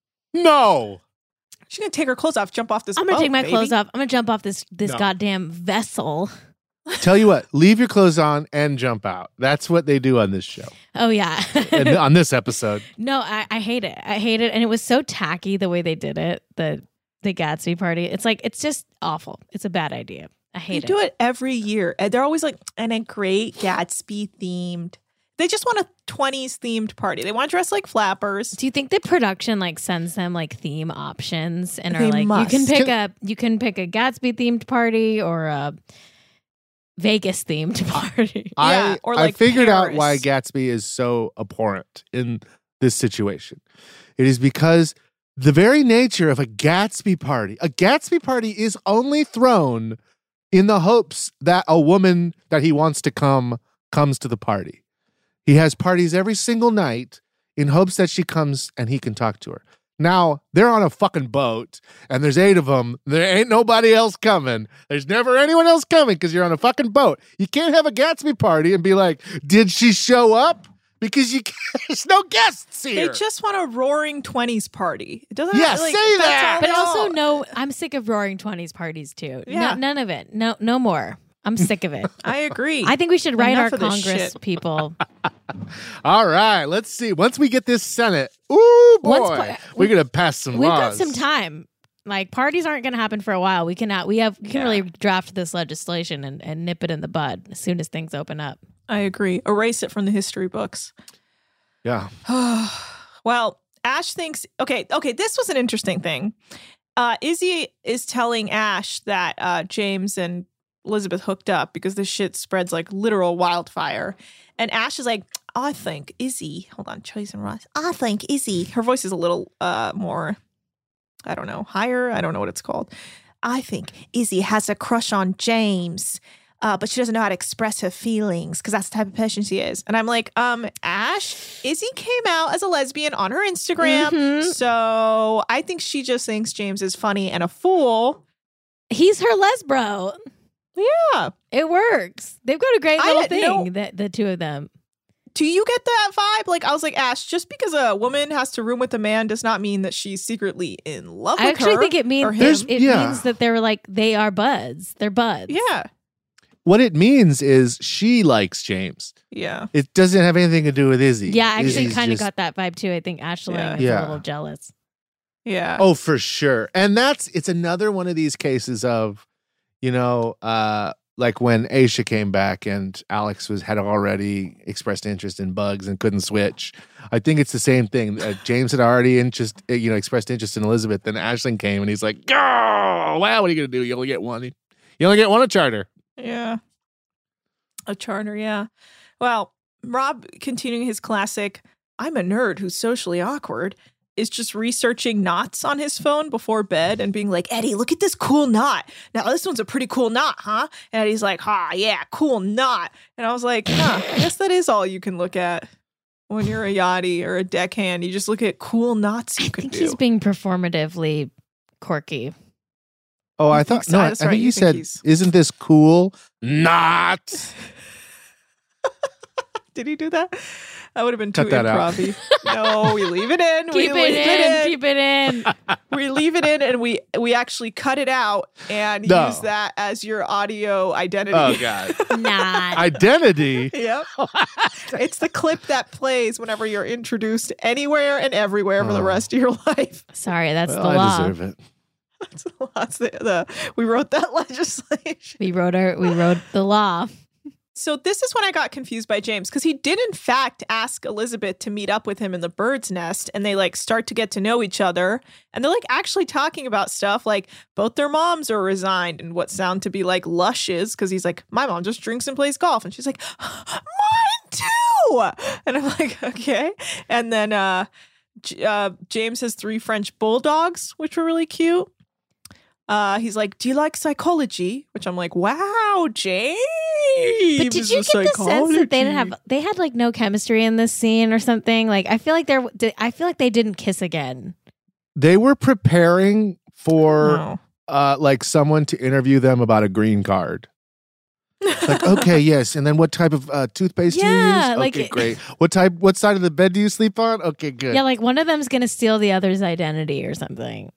No. She's gonna take her clothes off, jump off this I'm gonna boat, take my baby. clothes off. I'm gonna jump off this this No. goddamn vessel. Tell you what, leave your clothes on and jump out. That's what they do on this show. Oh yeah. And on this episode. No, I, I hate it. I hate it, and it was so tacky the way they did it. The the Gatsby party. It's like it's just awful. It's a bad idea. I They hate do it. it every year. And they're always like, and a Great Gatsby themed. They just want a twenties themed party. They want to dress like flappers. Do you think the production like sends them like theme options and are They like must. you can pick a you can pick a Gatsby themed party or a Vegas themed party? Yeah, I, or I like figured out Paris. why Gatsby is so abhorrent in this situation. It is because the very nature of a Gatsby party, a Gatsby party is only thrown in the hopes that a woman that he wants to come comes to the party. He has parties every single night in hopes that she comes and he can talk to her. Now, they're on a fucking boat, and there's eight of them. There ain't nobody else coming. There's never anyone else coming because you're on a fucking boat. You can't have a Gatsby party and be like, did she show up? Because you can't, there's no guests here. They just want a roaring twenties party. It doesn't Yeah, like, say that's that. all But they also, want. no, I'm sick of roaring twenties parties too. No, Yeah. none of it. No, no more. I'm sick of it. I agree. I think we should write Enough our of this Congress shit. people. All right, let's see. Once we get this Senate, ooh boy, Once pa- we're gonna pass some We've laws. got some time. Like parties aren't going to happen for a while. We can we have we can Yeah. really draft this legislation and, and nip it in the bud as soon as things open up. I agree. Erase it from the history books. Yeah. Well, Ash thinks, okay, okay, this was an interesting thing. Uh, Izzy is telling Ash that uh, James and Elizabeth hooked up because this shit spreads like literal wildfire. And Ash is like, I think Izzy, hold on, Chase and Ross. I think Izzy, her voice is a little uh, more, I don't know, higher. I don't know what it's called. I think Izzy has a crush on James, uh, but she doesn't know how to express her feelings because that's the type of person she is. And I'm like, um, Ash, Izzy came out as a lesbian on her Instagram. Mhm. So I think she just thinks James is funny and a fool. He's her lesbro. Yeah. It works. They've got a great I little didn't thing, know- that the two of them. Do you get that vibe? Like, I was like, Ash, just because a woman has to room with a man does not mean that she's secretly in love with I actually her think it or means him. There's- it yeah. means that they're like they are buds. They're buds. Yeah. What it means is she likes James. Yeah. It doesn't have anything to do with Izzy. Yeah, I actually Izzy's kind of just- got that vibe too. I think Aisling Yeah. is Yeah. a little jealous. Yeah. Oh, for sure. And that's it's another one of these cases of, you know, uh, like when Aisha came back and Alex was had already expressed interest in Bugs and couldn't switch. I think it's the same thing. Uh, James had already interest, uh, you know, expressed interest in Elizabeth. Then Aisling came and he's like, "Oh, wow, what are you gonna do? You only get one. You only get one a charter." Yeah. A charter, yeah. Well, Rob, continuing his classic, I'm a nerd who's socially awkward, is just researching knots on his phone before bed and being like, Eddie, look at this cool knot. Now, this one's a pretty cool knot, huh? And Eddie's like, ah, yeah, cool knot. And I was like, huh, I guess that is all you can look at when you're a yachty or a deckhand. You just look at cool knots you I could think do. he's being performatively quirky. Oh, I You thought think so? no. I, I That's think right, you you think said, he's- "Isn't this cool?" Not. Did he do that? That would have been Cut too that out. improv-y. No, we leave it in. we Keep leave it in. Keep it in. we leave it in and we we actually cut it out and No. use that as your audio identity. Oh God. Nah. Identity. Yep. It's the clip that plays whenever you're introduced anywhere and everywhere for the Oh. rest of your life. Sorry, that's Well, the I law. deserve it. That's, that's the, the, we wrote that legislation. We wrote our we wrote the law. So this is when I got confused by James because he did in fact ask Elizabeth to meet up with him in the bird's nest and they like start to get to know each other and they're like actually talking about stuff like both their moms are resigned and what sound to be like lushes because he's like, my mom just drinks and plays golf and she's like, mine too. And I'm like, okay. And then uh, J- uh, James has three French bulldogs, which were really cute. Uh, he's like, do you like psychology? Which I'm like, wow, James. But did you get the sense that they didn't have they had like no chemistry in this scene or something? Like I feel like they're I feel like they didn't kiss again. They were preparing for No. uh, like someone to interview them about a green card. Like, okay, yes, and then what type of uh, toothpaste do Yeah, you use? like- Okay, great. What type? What side of the bed do you sleep on? Okay, good. Yeah, like one of them's gonna steal the other's identity or something.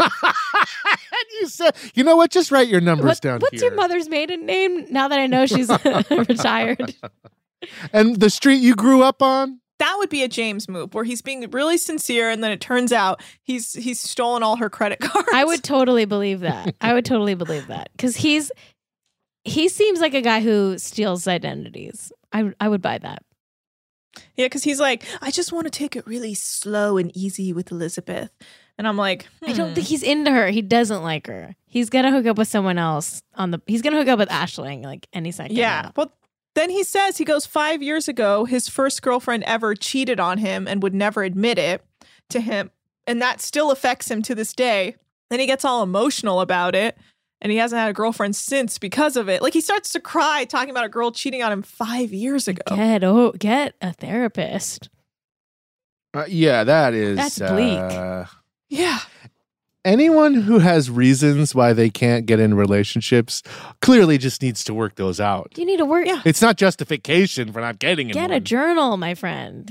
you said, you know what? Just write your numbers What- down what's here. your mother's maiden name? Now that I know she's retired. And the street you grew up on? That would be a James move where he's being really sincere and then it turns out he's he's stolen all her credit cards. I would totally believe that. I would totally believe that because he's he seems like a guy who steals identities. I I would buy that. Yeah, because he's like, I just want to take it really slow and easy with Elizabeth. And I'm like, I don't hmm. think he's into her. He doesn't like her. He's gonna hook up with someone else on the. He's gonna hook up with Aisling like any second. Yeah. now. Well, then he says, he goes, five years ago, his first girlfriend ever cheated on him and would never admit it to him. And that still affects him to this day. Then he gets all emotional about it. And he hasn't had a girlfriend since because of it. Like he starts to cry talking about a girl cheating on him five years ago. Get oh get a therapist. Uh, yeah, that is. That's bleak. Uh, Yeah. anyone who has reasons why they can't get in relationships clearly just needs to work those out. You need to work. Yeah. It's not justification for not getting in Get a one. journal, my friend.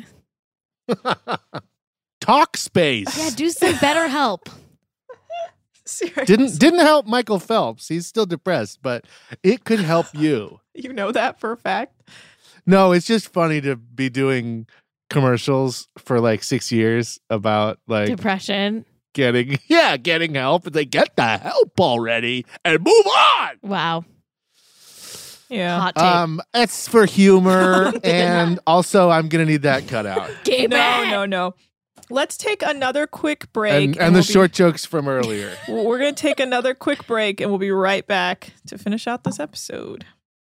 Talk space. Yeah, do some better help. Seriously. didn't didn't help Michael Phelps. He's still depressed, but it could help you. You know that for a fact? No, it's just funny to be doing commercials for like six years about like Depression. getting yeah, getting help. And they get the help already and move on. Wow. Yeah. Hot take. Um, it's for humor, and also I'm gonna need that cut out. Keep No, it. no, no. let's take another quick break. And, and, and the we'll be- short jokes from earlier. We're going to take another quick break and we'll be right back to finish out this episode.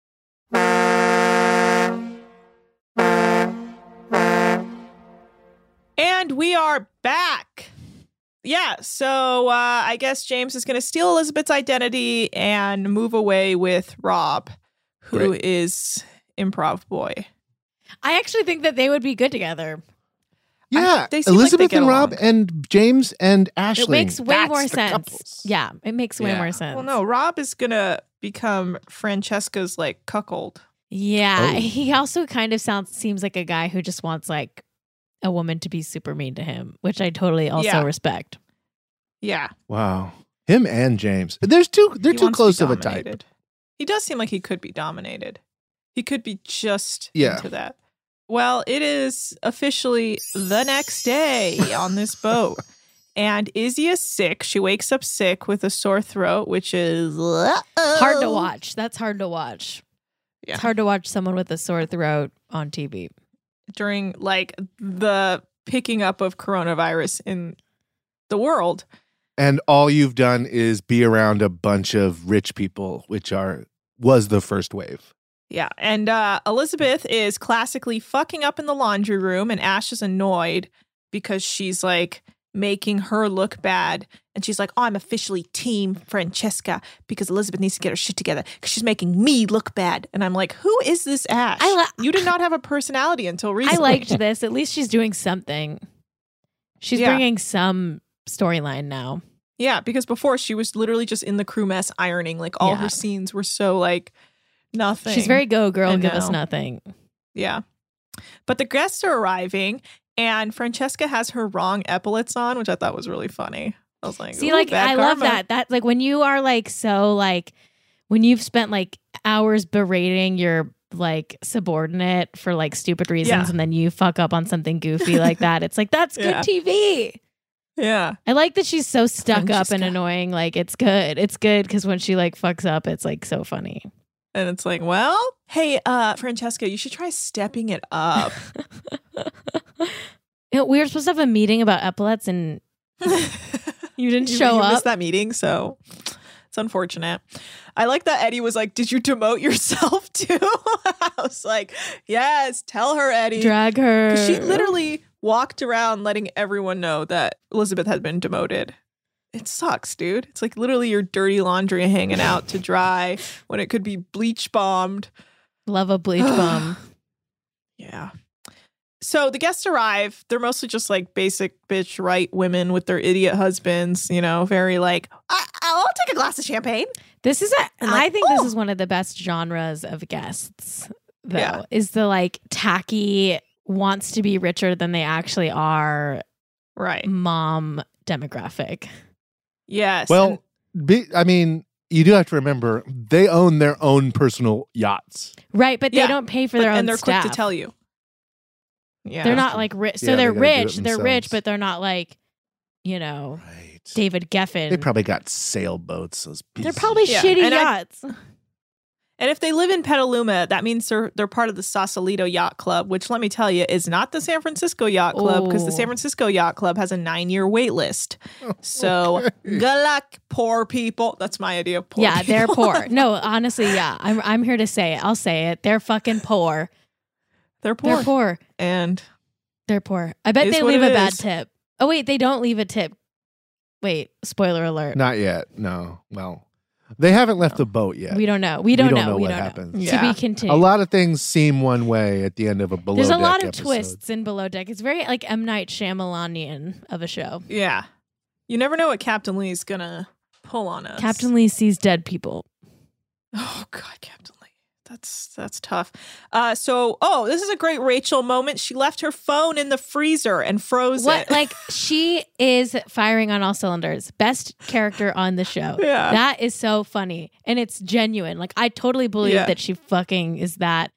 And we are back. Yeah, so uh, I guess James is going to steal Elizabeth's identity and move away with Rob, who Great. is improv boy. I actually think that they would be good together. Yeah, they seem like they Elizabeth get and Rob along. and James and Ashley. It makes way That's more the sense. couples. Yeah, it makes way Yeah. more sense. Well, no, Rob is going to become Francesca's like cuckold. Yeah, Oh. he also kind of sounds seems like a guy who just wants like a woman to be super mean to him, which I totally also Yeah. respect. Yeah. Wow, him and James. There's two. They're He too wants to be close of a type. dominated. He does seem like he could be dominated. He could be just Yeah. into that. Well, it is officially the next day on this boat. And Izzy is sick. She wakes up sick with a sore throat, which is Hard to watch. That's hard to watch. Yeah. It's hard to watch someone with a sore throat on T V. During like the picking up of coronavirus in the world. And all you've done is be around a bunch of rich people, which are was the first wave. Yeah. And uh, Elizabeth is classically fucking up in the laundry room, and Ash is annoyed because she's like making her look bad. And she's like, oh, I'm officially team Francesca because Elizabeth needs to get her shit together because she's making me look bad. And I'm like, who is this Ash? I li- you did not have a personality until I recently. liked this. At least she's doing something. She's Yeah. bringing some storyline now. Yeah, because before she was literally just in the crew mess ironing. Like all Yeah. her scenes were so like nothing. She's very go girl, And give us now- nothing. Yeah. But the guests are arriving, and Francesca has her wrong epaulets on, which I thought was really funny. I was like, See, "Ooh, like bad I love karma." that. That like when you are like so like when you've spent like hours berating your like subordinate for like stupid reasons, Yeah. and then you fuck up on something goofy like that. It's like that's good Yeah. T V. Yeah. I like that she's so stuck up and Francesca. annoying. Like it's good. It's good because when she like fucks up, it's like so funny. And it's like, well, hey, uh, Francesca, you should try stepping it up. You know, we were supposed to have a meeting about epaulets, and you didn't You- show you up. missed that meeting, so it's unfortunate. I like that Eddie was like, did you demote yourself too? I was like, yes, tell her, Eddie. Drag her. 'Cause she literally walked around letting everyone know that Elizabeth had been demoted. It sucks, dude. It's like literally your dirty laundry hanging out to dry when it could be bleach bombed. love a bleach bomb. Yeah. So the guests arrive. They're mostly just like basic bitch right women with their idiot husbands, you know, very like, I- I'll take a glass of champagne. This is a, And like, I think oh. this is one of the best genres of guests, though, Yeah. is the like tacky, wants to be richer than they actually are Right. mom demographic. Yes. Well, be, I mean, you do have to remember they own their own personal yachts. Right, but they Yeah, don't pay for But- their own and they're staff. quick to tell you. Yeah. They're not like rich. So Yeah, they they're gotta do it rich. They're rich, themselves. but they're not like, you know, Right. David Geffen. They probably got sailboats. Those They're pieces of probably Yeah, shitty and I- yachts. And if they live in Petaluma, that means they're they're part of the Sausalito Yacht Club, which let me tell you is not the San Francisco Yacht Club because the Ooh. San Francisco Yacht Club has a nine year wait list. So good luck, poor people. That's my idea of poor Yeah, they're people. poor. No, honestly, yeah. I'm I'm here to say it. I'll say it. They're fucking poor. They're poor. They're poor. And They're poor. I bet Is they what leave it a bad is. tip. Oh wait, they don't leave a tip. Wait, spoiler alert. Not yet. No. Well, they haven't left the boat yet. We don't know. We don't, don't know. know We what don't happens. know. Yeah. To be continued. a lot of things seem one way at the end of a below There's a Deck lot of episode. twists in Below Deck. It's very like M. Night Shyamalanian of a show. yeah, you never know what Captain Lee's gonna pull on us. Captain Lee sees dead people. Oh God, Captain Lee. That's that's tough. Uh, so oh, this is a great Rachel moment. She left her phone in the freezer and froze What it. like she is firing on all cylinders. Best character on the show. Yeah. That is so funny. And it's genuine. Like I totally believe Yeah. that she fucking is that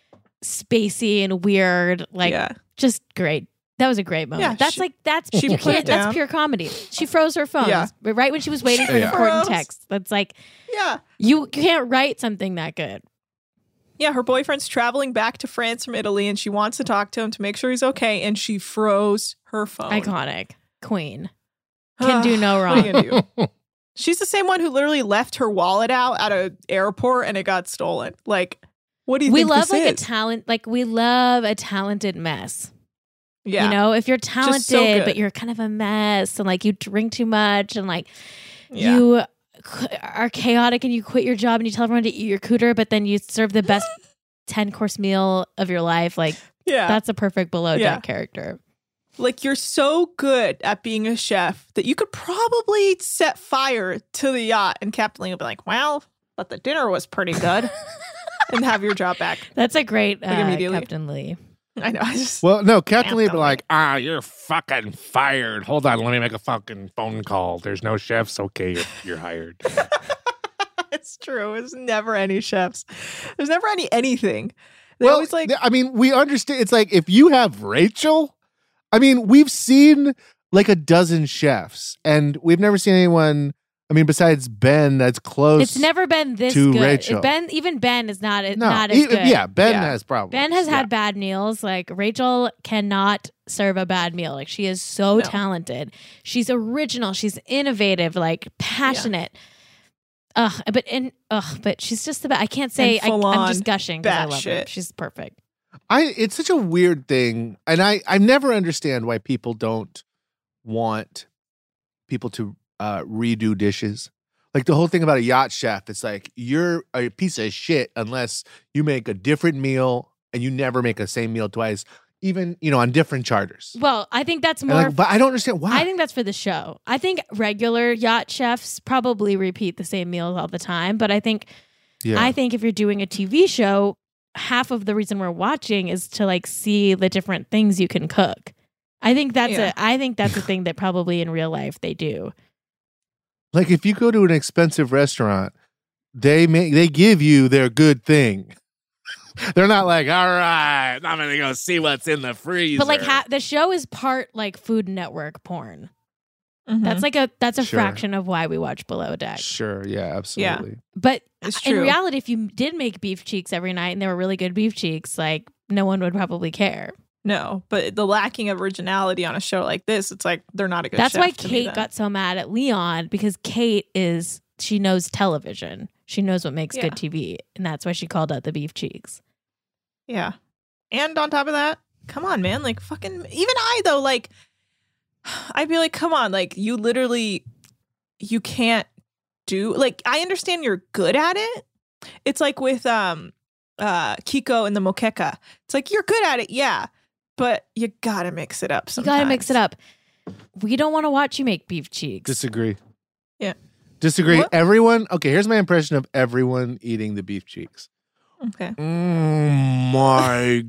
spacey and weird. Like yeah. just great. That was a great moment. Yeah, that's she- like that's she you put it can't- that's down. pure comedy. She froze her phone Yeah. right when she was waiting for an Yeah. important Froze. text. That's like Yeah. you can't write something that good. Yeah, her boyfriend's traveling back to France from Italy, and she wants to talk to him to make sure he's okay, and she froze her phone. Iconic. Queen. Can do no What are you wrong. gonna do? She's the same one who literally left her wallet out at an airport and it got stolen. Like, what do you We think love this like a is? talent, like we love a talented mess. Yeah. You know, if you're so talented, good. but you're kind of a mess and like you drink too much and like Yeah. you qu- are chaotic and you quit your job and you tell everyone to eat your cooter, but then you serve the best ten course meal of your life. Like, Yeah. that's a perfect below deck Yeah. character. Like, you're so good at being a chef that you could probably set fire to the yacht, and Captain Lee will be like, well, but the dinner was pretty good, and have your job back. That's a great Like, uh, immediately. Captain Lee. I know. I just, Well, no, Captain Lee would be Captain like, ah, you're fucking fired. Hold on, let me make a fucking phone call. There's no chefs. Okay, you're, you're hired. it's true. There's never any chefs. There's never any anything. They well, always like, th- I mean, we understand. It's like if you have Rachel, I mean, we've seen like a dozen chefs, and we've never seen anyone. I mean, besides Ben, that's close. It's never been this to good. Rachel. Ben, even Ben is not no, not as e- good. yeah. Ben Yeah. has problems. Ben has Yeah. had bad meals. Like Rachel cannot serve a bad meal. Like she is so No. talented. She's original. She's innovative. Like passionate. Ugh, but and ugh, but she's just the best. I can't say. And I, I'm full-on just gushing because I love her. batshit. She's perfect. I. It's such a weird thing, and I. I never understand why people don't want people to uh, redo dishes. Like the whole thing about a yacht chef, it's like you're a piece of shit unless you make a different meal and you never make the same meal twice, even you know on different charters. Well, I think that's And more. like, but I don't understand why. I think that's for the show. I think regular yacht chefs probably repeat the same meals all the time. But I think yeah. I think if you're doing a T V show, half of the reason we're watching is to like see the different things you can cook. I think that's Yeah. a I think that's a thing that probably in real life they do. Like if you go to an expensive restaurant, they make they give you their good thing. They're not like, all right, I'm gonna go see what's in the freezer. But like ha- the show is part like Food Network porn. Mhm. That's like a that's a Sure. fraction of why we watch Below Deck. sure, yeah, absolutely. But It's in true. reality, if you did make beef cheeks every night and they were really good beef cheeks, like no one would probably care. no, but the lacking of originality on a show like this, it's like they're not a good That's chef why to me Kate then. got so mad at Leon because Kate is she knows television. She knows what makes Yeah. good T V, and that's why she called out the beef cheeks. Yeah. And on top of that, come on, man. Like, fucking, even I, though, like, I'd be like, come on. Like, you literally, you can't do, like, I understand you're good at it. It's like with um, uh, Kiko and the Moqueca. It's like, you're good at it, yeah. But you gotta mix it up You sometimes. gotta mix it up. We don't want to watch you make beef cheeks. Disagree. Yeah. Disagree. What? Everyone, okay, here's my impression of everyone eating the beef cheeks. Okay. Oh my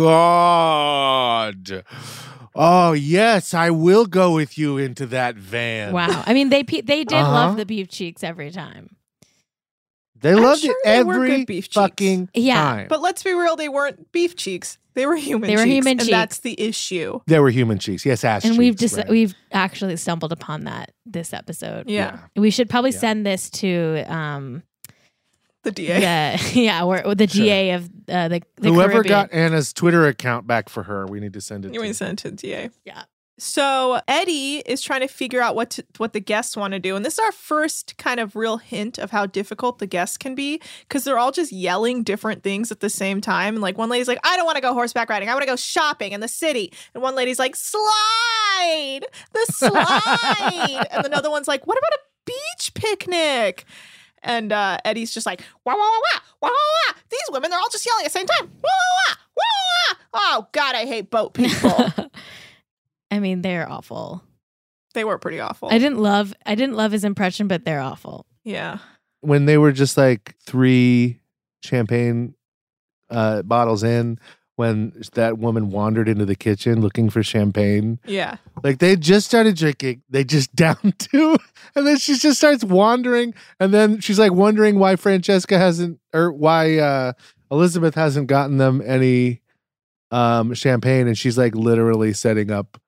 God. Oh, yes, I will go with you into that van. Wow. I mean, they pe- they did Uh-huh. love the beef cheeks every time. They I'm loved sure it they were every good beef cheeks. fucking Yeah. time. But let's be real, they weren't beef cheeks. They were human They were cheeks. human and cheeks. that's the issue. They were human cheeks. Yes, ass And cheeks. we've just right. we've actually stumbled upon that this episode. Yeah. We should probably Yeah. send this to um The D A. the yeah, or the Sure. D A of uh, the, the Whoever Caribbean. got Anna's Twitter account back for her, we need to send it You want to. to send it to the D A. Yeah. So Eddie is trying to figure out what to, what the guests want to do. And this is our first kind of real hint of how difficult the guests can be because they're all just yelling different things at the same time. And like one lady's like, I don't want to go horseback riding. I want to go shopping in the city. And one lady's like, slide, the slide. And another one's like, what about a beach picnic? And uh, Eddie's just like, wah, wah, wah, wah, wah, wah, wah. These women, they're all just yelling at the same time. Wah, wah, wah, wah, wah. Oh, God, I hate boat people. I mean, they're awful. They were pretty awful. I didn't love I didn't love his impression, but they're awful. Yeah. When they were just like three champagne uh, bottles in, when that woman wandered into the kitchen looking for champagne, Yeah. like they just started drinking, they just downed two, and then she just starts wandering, and then she's like wondering why Francesca hasn't, or why uh, Elizabeth hasn't gotten them any um, champagne, and she's like literally setting up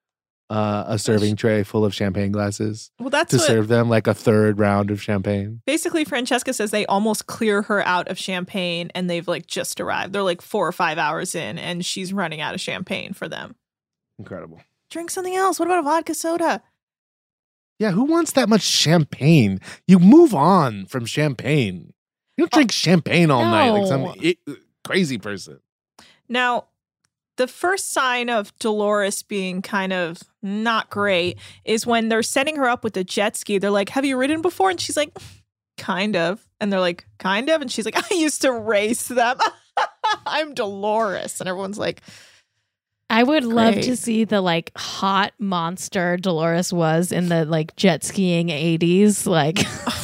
uh, a serving tray full of champagne glasses Well, that's to what serve them like a third round of champagne. basically Francesca says they almost clear her out of champagne and they've like just arrived. They're like four or five hours in and she's running out of champagne for them. Incredible. Drink something else. What about a vodka soda? Yeah, who wants that much champagne? You move on from champagne. You don't drink champagne all night like some No. i- crazy person. Now, the first sign of Dolores being kind of not great is when they're setting her up with the jet ski. They're like, have you ridden before? And she's like, kind of. And they're like, kind of. And she's like, I used to race them. I'm Dolores. And everyone's like, I would love Great. to see the like hot monster Dolores was in the like jet skiing eighties. Like,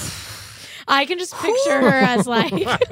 I can just picture her as like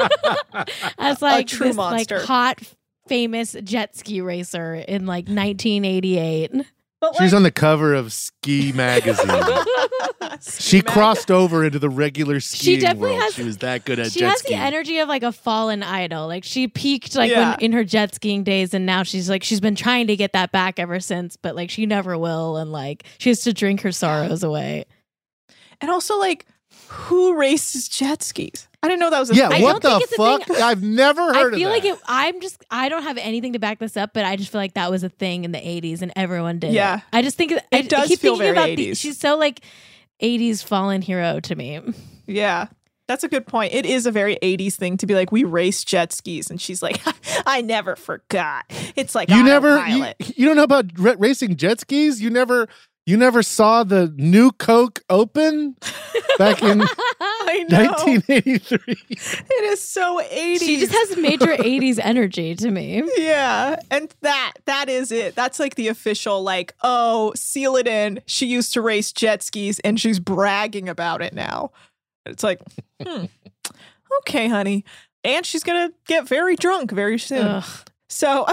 as like true this monster. like hot famous jet ski racer in like nineteen eighty-eight. but She's like, on the cover of Ski Magazine. She Mag- crossed over into the regular skiing definitely world. has- she was that good at She jet has skiing. the energy of like a fallen idol. Like she peaked like Yeah. when in her jet skiing days, and now she's like she's been trying to get that back ever since, but like she never will, and like she has to drink her sorrows away. And also, like, who races jet skis? I didn't know that was a Yeah, thing. I what don't the think it's a fuck? thing. I've never heard I feel of like that. it, I'm just I don't have anything to back this up, but I just feel like that was a thing in the eighties and everyone did. Yeah. it. I just think it, I, It does I keep feel thinking very about eighties. The, she's so like eighties fallen hero to me. Yeah, that's a good point. It is a very eighties thing to be like, we race jet skis. And she's like, I never forgot. It's like you never, you, autopilot. you don't know about ra- racing jet skis? You never, you never saw the New Coke Open back in I know. nineteen eighty-three? It is so eighties. She just has major eighties energy to me. Yeah, and that that is it. That's like the official, like, oh, seal it in. She used to race jet skis and she's bragging about it now. It's like, hmm, okay, honey. And she's gonna get very drunk very soon. Ugh. So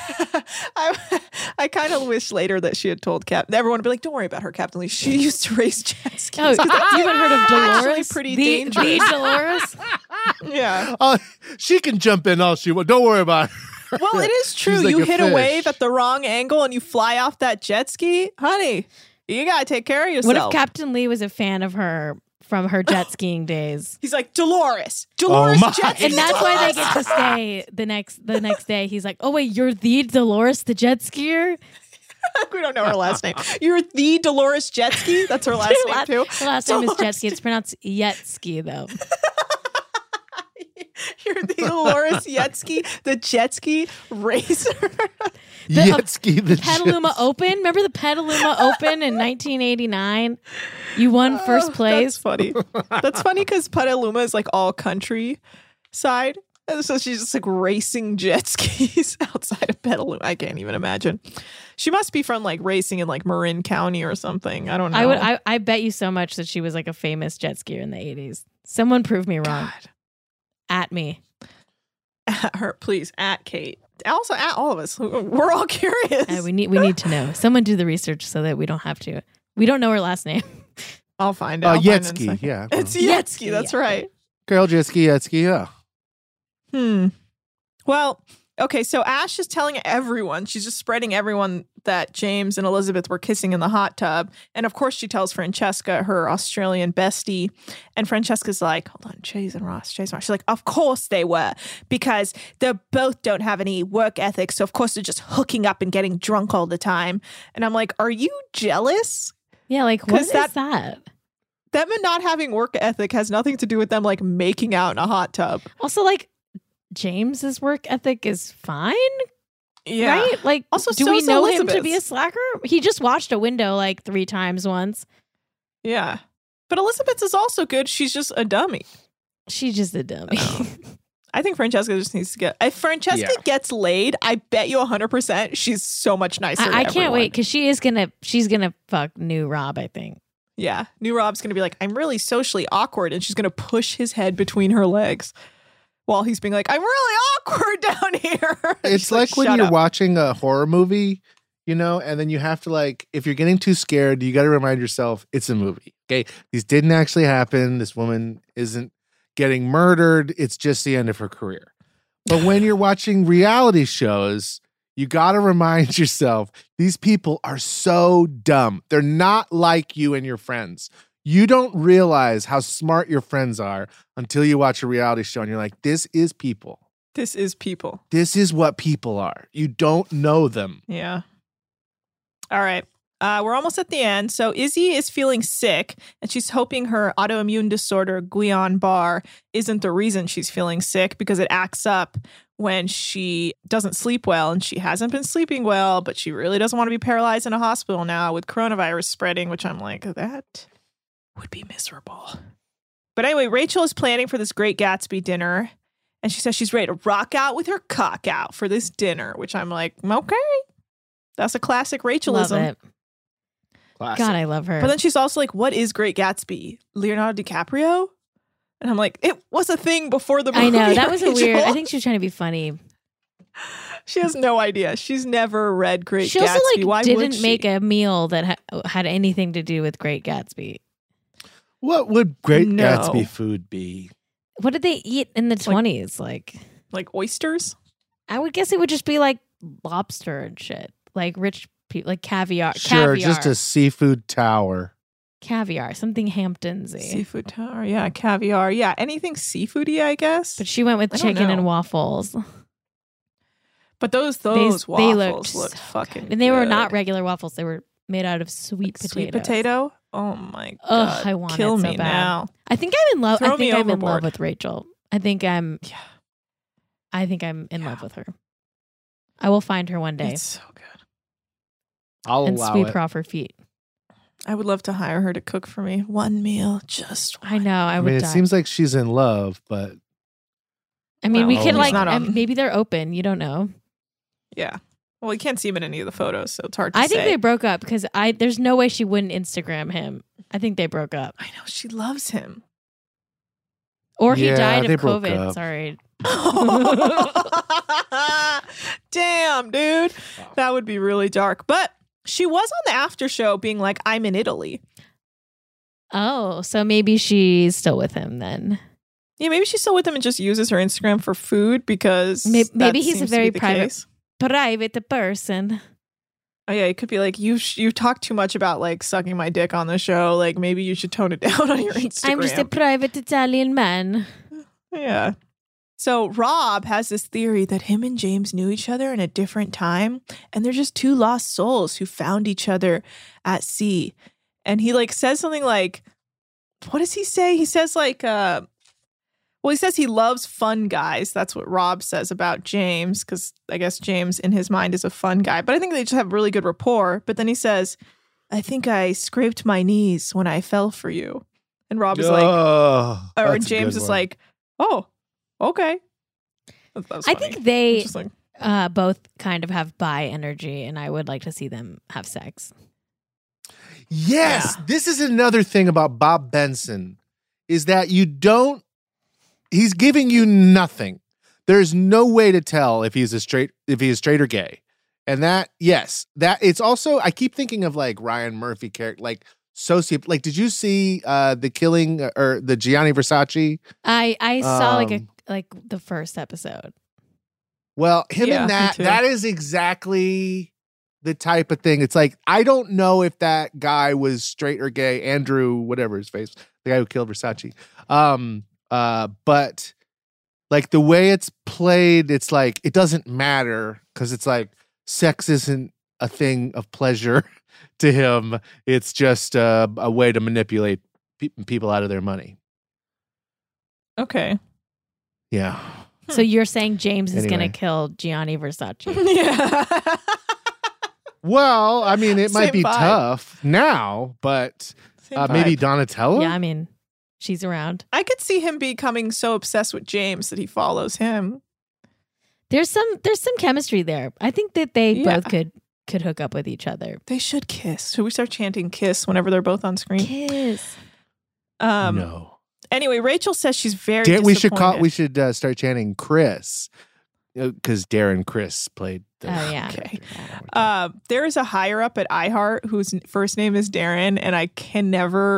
I I kind of wish later that she had told Captain. Everyone would be like, don't worry about her, Captain Lee. She used to race jet skis. Oh, 'Cause that's you haven't heard of actually Dolores? pretty the, dangerous. the Dolores? Yeah. Oh, she can jump in all she wants. Don't worry about her. Well, it is true. She's like You a hit a fish. wave at the wrong angle and you fly off that jet ski, honey. You gotta take care of What yourself. if Captain Lee was a fan of her from her jet skiing days? He's like, Dolores, Dolores my. jet ski. And that's why they get to stay the next the next day. He's like, "Oh wait, you're the Dolores, the jet skier." We don't know her last name. You're the Dolores jet ski. That's her last Her name last- too. Her last name is Dolores jet ski. It's pronounced Yetski though. You're the Dolores Yetski, the jet ski racer. Jet ski the Petaluma jet- Open. Remember the Petaluma Open in nineteen eighty-nine? You won first Oh, That's place. funny. That's funny because Petaluma is like all country side. And so she's just like racing jet skis outside of Petaluma. I can't even imagine. She must be from like racing in like Marin County or something. I don't know. I would. I, I bet you so much that she was like a famous jet skier in the eighties. Someone prove me wrong. God. At me. At her, please, at Kate. Also at all of us. We're all curious. Uh, we need. We need to know. Someone do the research so that we don't have to. We don't know her last name. I'll find Uh, out. I'll find it in a Yetski, second. yeah. It's Yetski, Yetski. That's yeah. right. Girl jet ski, jet ski, yeah. Hmm. Well, okay, so Ash is telling everyone, she's just spreading everyone that James and Elizabeth were kissing in the hot tub. And of course, she tells Francesca, her Australian bestie. And Francesca's like, hold on, Chase and Ross, Chase and Ross. She's like, of course they were, because they both don't have any work ethic. So, of course, they're just hooking up and getting drunk all the time. And I'm like, are you jealous? Yeah, like what 'Cause is that- that? Them and not having work ethic has nothing to do with them like making out in a hot tub. Also, like James's work ethic is fine, Yeah. right? Like, Also, do so we is know him to be a Elizabeth's. slacker? He just watched a window like three times once. Yeah. But Elizabeth is also good. She's just a dummy. She's just a dummy. I think Francesca just needs to get. If Francesca Yeah. gets laid, I bet you one hundred percent she's so much nicer. to I, I can't everyone. wait because she is gonna. She's gonna fuck new Rob. I think. Yeah. New Rob's going to be like, I'm really socially awkward. And she's going to push his head between her legs while he's being like, I'm really awkward down here. It's She's like when "Shut you're up." watching a horror movie, you know, and then you have to like, if you're getting too scared, you got to remind yourself it's a movie. Okay. These didn't actually happen. This woman isn't getting murdered. It's just the end of her career. But when you're watching reality shows, You got to remind yourself, these people are so dumb. They're not like you and your friends. You don't realize how smart your friends are until you watch a reality show and you're like, this is people. This is people. This is what people are. You don't know them. Yeah. All right. Uh, we're almost at the end. So Izzy is feeling sick, and she's hoping her autoimmune disorder, Guillain-Barré, isn't the reason she's feeling sick, because it acts up when she doesn't sleep well, and she hasn't been sleeping well, but she really doesn't want to be paralyzed in a hospital now with coronavirus spreading, which I'm like, that would be miserable. But anyway, Rachel is planning for this Great Gatsby dinner, and she says she's ready to rock out with her cock out for this dinner, which I'm like, okay. That's a classic Rachelism. Love it. Classic. God, I love her. But then she's also like, what is Great Gatsby? Leonardo DiCaprio? And I'm like, it was a thing before the movie. I know. That was a Rachel. weird. I think she was trying to be funny. She has no idea. She's never read Great She Gatsby. also like Why would didn't she? make a meal that ha- had anything to do with Great Gatsby. What would Great No. Gatsby food be? What did they eat in the twenties? Like, Like oysters? I would guess it would just be like lobster and shit. Like rich people, like caviar. Sure, caviar. just a seafood tower. caviar, something Hamptonsy. Seafood tower. Yeah, caviar. Yeah, anything seafoody, I guess. But she went with I don't chicken know. and waffles. But those those they waffles looked looked so fucking And they were good. not regular waffles. They were made out of sweet potato. Sweet potato? Oh my god. Ugh, I want Kill it so me bad. now. I think I'm in love. Throw I think me I'm in love overboard. with Rachel. I think I'm. Yeah. I think I'm in Yeah. love with her. I will find her one day It's so good. I'll and allow sweep it. her off her feet. I would love to hire her to cook for me. One meal, just I know. I, I would mean, it die. seems like she's in love, but I mean, we Well, could he's like. not um, on- maybe they're open. You don't know. Yeah. Well, you can't see him in any of the photos, so it's hard to I think say. they broke up because I. There's no way she wouldn't Instagram him. I think they broke up, I know she loves him. or he Yeah, died they of broke COVID. up. Sorry. Damn, dude. That would be really dark. But she was on the after show being like, I'm in Italy. Oh, so maybe she's still with him then. Yeah, maybe she's still with him and just uses her Instagram for food because Maybe- maybe that he's a seems to very be the private- case. Private person. Oh yeah, it could be like you. Sh- you talk too much about like sucking my dick on the show. Like maybe you should tone it down on your Instagram. I'm just a private Italian man. Yeah. So Rob has this theory that him and James knew each other in a different time, and they're just two lost souls who found each other at sea. And he like says something like, what does he say? He says like, uh, well, he says he loves fun guys. That's what Rob says about James, because I guess James in his mind is a fun guy. But I think they just have really good rapport. But then he says, I think I scraped my knees when I fell for you. And Rob is like, oh, or that's a James good is one. like, oh, okay. That, that was I funny. think they Just like, uh, both kind of have bi energy, and I would like to see them have sex. Yes, Yeah. this is another thing about Bob Benson is that you don't he's giving you nothing. There's no way to tell if he's a straight if he is straight or gay. And that yes, that it's also I keep thinking of like Ryan Murphy character like soci like did you see uh the killing or the Gianni Versace? I I saw like a Um, like the first episode. Well, him Yeah, and me that too. that is exactly the type of thing. It's like I don't know if that guy was straight or gay, Andrew, whatever his face, the guy who killed Versace. Um, uh, but like the way it's played, it's like it doesn't matter because it's like sex isn't a thing of pleasure to him. It's just uh, a way to manipulate pe- people out of their money. okay. Yeah. So you're saying James is Anyway. gonna kill Gianni Versace? Yeah. Well, I mean, it might Same be vibe. tough now, but Same uh, maybe vibe. Donatello. Yeah, I mean, she's around. I could see him becoming so obsessed with James that he follows him. There's some there's some chemistry there. I think that they Yeah. both could could hook up with each other. They should kiss. Should we start chanting kiss whenever they're both on screen? Kiss. Um, no. Anyway, Rachel says she's very Dan- we should call. disappointed. We should uh, start chanting Chris, because Darren Chris played. The, Oh yeah. Okay. Uh, there is a higher up at iHeart whose first name is Darren, and I can never,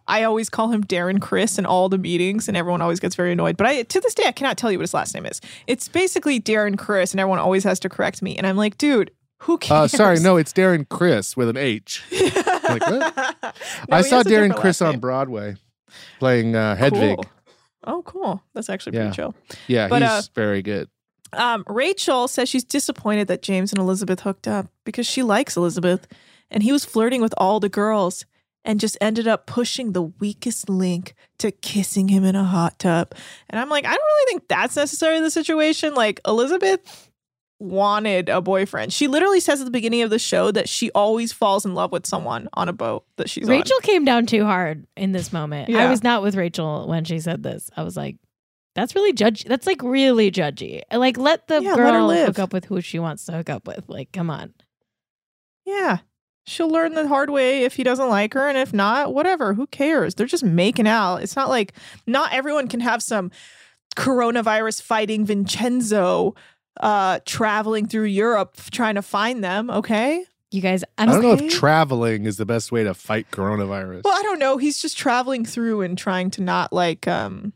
I always call him Darren Chris in all the meetings, and everyone always gets very annoyed. But I, to this day, I cannot tell you what his last name is. It's basically Darren Chris, and everyone always has to correct me. And I'm like, dude, who cares? Uh, sorry, no, it's Darren Chris with an H. Like, what? No, I he saw has a Darren different Chris last on name. Broadway playing uh, Hedwig. Cool. Oh, cool. That's actually Yeah. pretty chill. Yeah, But, he's uh, very good. Um, Rachel says she's disappointed that James and Elizabeth hooked up because she likes Elizabeth, and he was flirting with all the girls and just ended up pushing the weakest link to kissing him in a hot tub. And I'm like, I don't really think that's necessarily the situation. Like, Elizabeth wanted a boyfriend. She literally says at the beginning of the show that she always falls in love with someone on a boat that she's Rachel on. came down too hard in this moment. Yeah. I was not with Rachel when she said this. I was like, that's really judgy. That's like really judgy. Like, let the Yeah, let her girl live. hook up with who she wants to hook up with. Like, come on. Yeah. She'll learn the hard way if he doesn't like her. And if not, whatever. Who cares? They're just making out. It's not like not everyone can have some coronavirus fighting Vincenzo uh, traveling through Europe trying to find them. Okay. You guys, I I'm don't know okay. if traveling is the best way to fight coronavirus. Well, I don't know. He's just traveling through and trying to not like, um,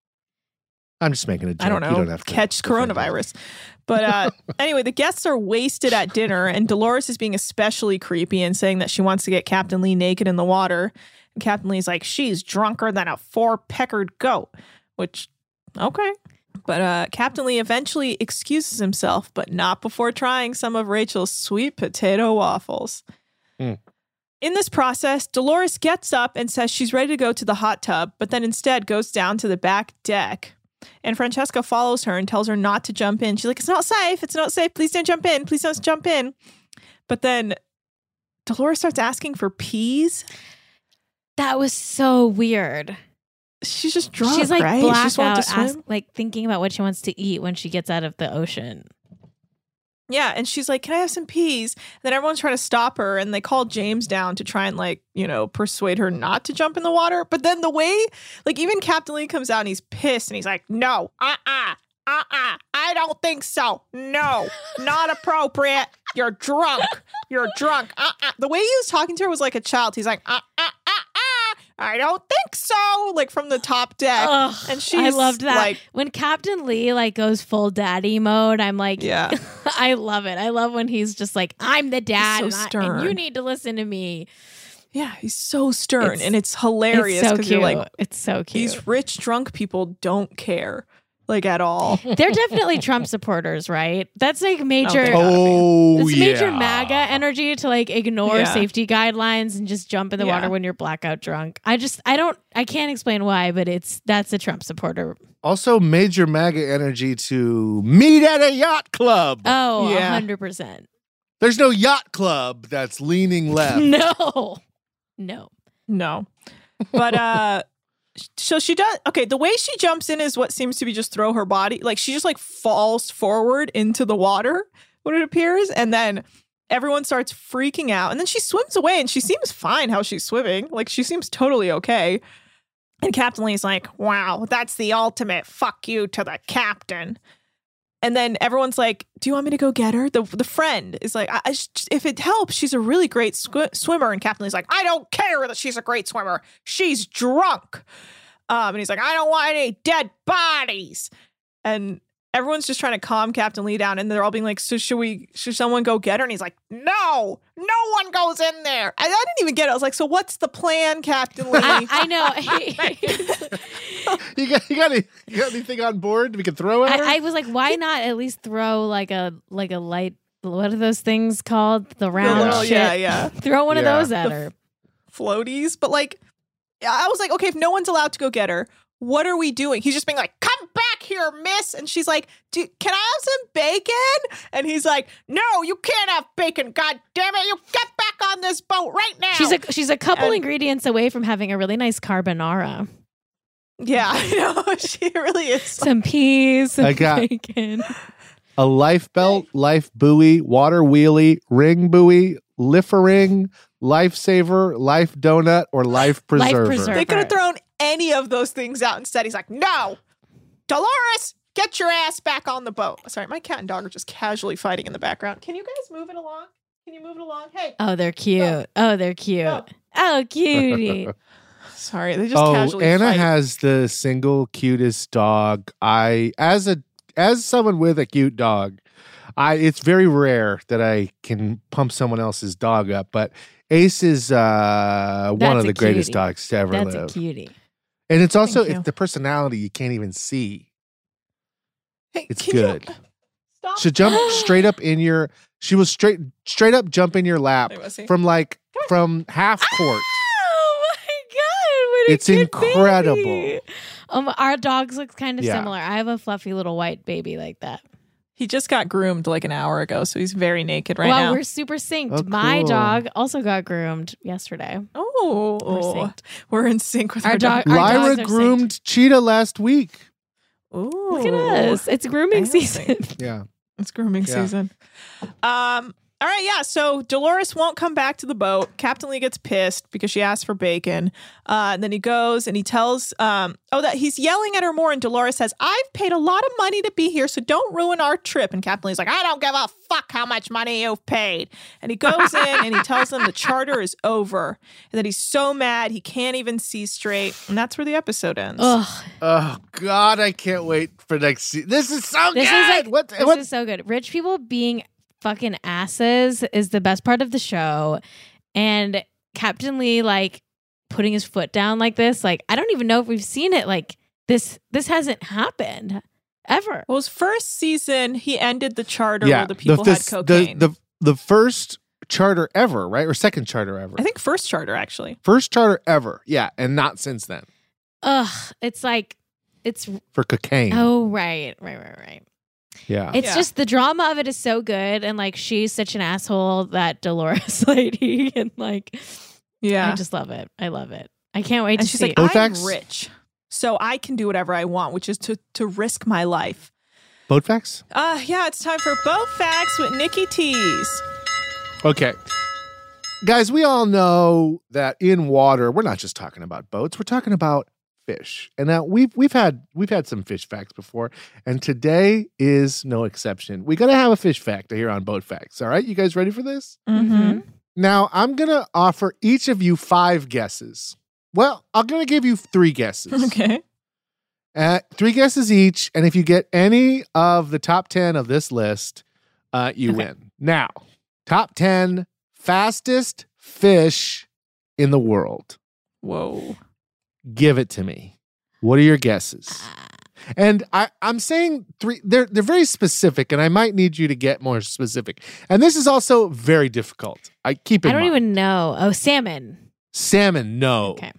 I'm just making a joke. I don't know, You don't have to catch defend it. coronavirus. But uh, anyway, the guests are wasted at dinner, and Dolores is being especially creepy and saying that she wants to get Captain Lee naked in the water. And Captain Lee's like, she's drunker than a four-peckered goat, which, okay. But uh, Captain Lee eventually excuses himself, but not before trying some of Rachel's sweet potato waffles. Mm. In this process, Dolores gets up and says she's ready to go to the hot tub, but then instead goes down to the back deck. And Francesca follows her and tells her not to jump in. She's like, it's not safe. It's not safe. Please don't jump in. Please don't jump in. But then Dolores starts asking for peas. That was so weird. She's just drunk, She's like right? She blacked just wants out, to swim. ask, like thinking about what she wants to eat when she gets out of the ocean. Yeah, and she's like, can I have some peas? And then everyone's trying to stop her, and they call James down to try and, like, you know, persuade her not to jump in the water. But then the way, like, even Captain Lee comes out and he's pissed, and he's like, no, uh-uh, uh-uh, I don't think so. No, not appropriate. You're drunk. You're drunk. Uh-uh. The way he was talking to her was like a child. He's like, uh-uh, uh-uh. I don't think so. Like from the top deck. Ugh, and she's I loved that. like, when Captain Lee like goes full daddy mode, I'm like, yeah. I love it. I love when he's just like, I'm the dad, so and, I- and stern. you need to listen to me. Yeah, he's so stern. It's- and it's hilarious It's so because cute. you're like, it's so cute. these rich drunk people don't care, like, at all. They're definitely Trump supporters, right? That's like major. they are. Oh, It's yeah. major MAGA energy to like ignore Yeah. safety guidelines and just jump in the Yeah. water when you're blackout drunk. I just, I don't, I can't explain why, but it's that's a Trump supporter. Also, major MAGA energy to meet at a yacht club. Oh, Yeah. a hundred percent. There's no yacht club that's leaning left. No, no. No. But uh so she does okay, the way she jumps in is what seems to be just throw her body. Like she just like falls forward into the water when it appears, and then everyone starts freaking out. And then she swims away and she seems fine how she's swimming. Like she seems totally okay. And Captain Lee's like, wow, that's the ultimate fuck you to the captain. And then everyone's like, do you want me to go get her? The the friend is like, I, I just, if it helps, she's a really great sw- swimmer. And Captain Lee's like, I don't care that she's a great swimmer. She's drunk. Um, and he's like, I don't want any dead bodies. And everyone's just trying to calm Captain Lee down. And they're all being like, so should we, should someone go get her? And he's like, no, no one goes in there. I, I didn't even get it. I was like, so what's the plan, Captain Lee? I, I know. You got, you, got any, you got anything on board we can throw at her? I, I was like, why not at least throw like a like a light? What are those things called? The The round little- shit. yeah, yeah. Throw one Yeah. of those at The her. Floaties. But like, I was like, okay, if no one's allowed to go get her, what are we doing? He's just being like, come back here, miss. And she's like, Do, can I have some bacon? And he's like, no, you can't have bacon. God damn it. You get back on this boat right now. She's a she's a couple And- ingredients away from having a really nice carbonara. yeah, I know. She really is. Some peas, some I got- bacon. A life belt, life buoy, water wheelie, ring buoy, liffering, lifesaver, life donut, or life preserver. preserver. They could have thrown any of those things out instead. He's like, no, Dolores, get your ass back on the boat. Sorry, my cat and dog are just casually fighting in the background. Can you guys move it along? Can you move it along? Hey. Oh, they're cute. Oh, they're cute. No. Oh, cutie. Sorry, they just Oh, casually Anna fight. has the single cutest dog. I as a as someone with a cute dog, I it's very rare that I can pump someone else's dog up, but Ace is uh, one That's of a the greatest cutie. dogs to ever That's live. a cutie. And it's also Thank you. it's the personality you can't even see. Hey, It's can you good. stop? She jumped straight up in your she was straight straight up jump in your lap Wait, what's he? from like from half court. Oh my god! What a It's cute incredible. baby. Um, our dogs look kind of Yeah. similar. I have a fluffy little white baby like that. He just got groomed like an hour ago, so he's very naked right well, now. we're super synced. Oh, My cool. dog also got groomed yesterday. Oh, We're synced. we're in sync with Our our, dog- dog. our Lyra dogs are groomed Cheetah last week. Ooh, Look at us. It's grooming Fancy. season. Yeah. It's grooming Yeah. season. Um. All right, yeah. So Dolores won't come back to the boat. Captain Lee gets pissed because she asked for bacon. Uh, and then he goes and he tells, um, oh, that he's yelling at her more. And Dolores says, "I've paid a lot of money to be here, so don't ruin our trip." And Captain Lee's like, "I don't give a fuck how much money you've paid." And he goes in and he tells them the charter is over and that he's so mad he can't even see straight. And that's where the episode ends. Ugh, Oh God, I can't wait for next season. This is so this good. is like what? this what? is so good. Rich people being fucking asses is the best part of the show, and Captain Lee like putting his foot down like this. Like I don't even know if we've seen it. Like this, this hasn't happened ever. Well, his first season, he ended the charter yeah, where the people the, had fis- cocaine. The, the the first charter ever, right, or second charter ever? I think first charter, actually. First charter ever. Yeah, and not since then Ugh, it's like it's for cocaine. oh right, right, right, right. yeah. It's Yeah. just the drama of it is so good, and like she's such an asshole, that Dolores lady, and like Yeah. I just love it. I love it. I can't wait and to she's see. like, it. I'm Bofax? rich, so I can do whatever I want, which is to to risk my life. Boat facts. Uh, yeah, it's time for Boat Facts with Nikki Tease. Okay. Guys, we all know that in water, we're not just talking about boats, we're talking about fish. And now we've we've had we've had some fish facts before, and today is no exception. We gotta have a fish fact here on Boat Facts. All right, you guys ready for this? Mhm. Now I'm gonna offer each of you five guesses. Well, I'm gonna give you three guesses. Okay. Uh, three guesses each, and if you get any of the top ten of this list, uh, you Okay. win. Now, top ten fastest fish in the world. Whoa. Give it to me. What are your guesses? And I, I'm saying three. They're they're very specific, and I might need you to get more specific. And this is also very difficult. I keep in I don't mind. even know. Oh, salmon. Salmon. No. Okay.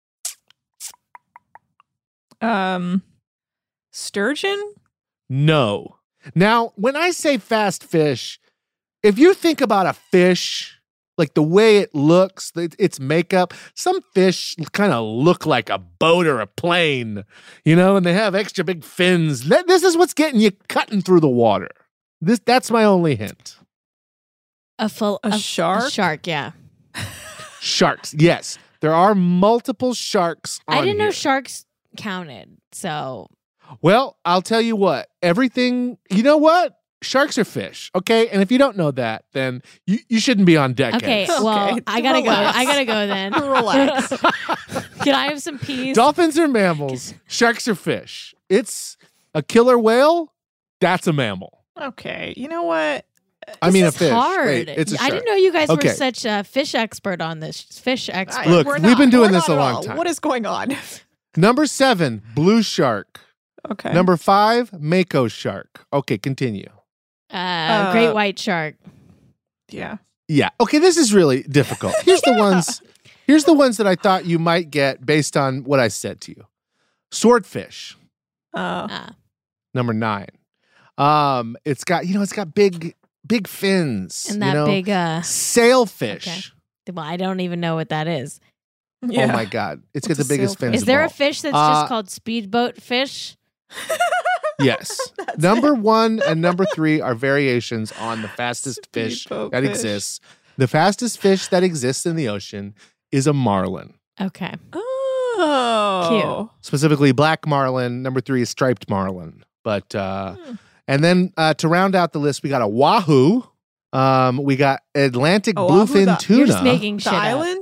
Um, sturgeon. No. Now, when I say fast fish, if you think about a fish, like the way it looks, its its makeup, some fish kind of look like a boat or a plane, you know, and they have extra big fins. Th- This is what's getting you cutting through the water. This That's my only hint. A full A shark? A shark. Yeah. Sharks. Yes. There are multiple sharks on I didn't know here. sharks counted. So Well, I'll tell you what. Everything, you know what? Sharks are fish, okay? And if you don't know that, then you, you shouldn't be on deck. okay. Okay, Well, I gotta relax. go. I gotta go then. Relax. Can I have some peace? Dolphins are mammals. Sharks are fish. It's a killer whale. That's a mammal. Okay. You know what? I mean, This a is fish. hard. Wait, it's a I shark. didn't know you guys Okay. were such a fish expert on this. Fish expert. I- Look, we're we've not. been doing We're this not a at long all. time. What is going on? Number seven, blue shark. Okay. Number five, mako shark. Okay, continue. Uh, Uh, great white shark. Yeah. Yeah. Okay, this is really difficult. Here's the ones. Here's the ones that I thought you might get based on what I said to you. Swordfish, Uh, Ah. number nine. Um, it's got you know, it's got big, big fins. And you that know? big. Uh, sailfish. Okay. well, I don't even know what that is. yeah. Oh my god, it's got What's the a biggest sailfish? fins. Is of there a all. fish that's Uh, just called speedboat fish? Yes. Number one and number three are variations on the fastest fish Speedboat that fish. exists. The fastest fish that exists in the ocean is a marlin, Okay. Oh. specifically black marlin. Number three is striped marlin. But uh, Hmm. and then uh, to round out the list, we got a wahoo. Um, we got Atlantic Oahu, bluefin the- tuna. You're just making The shit up. island?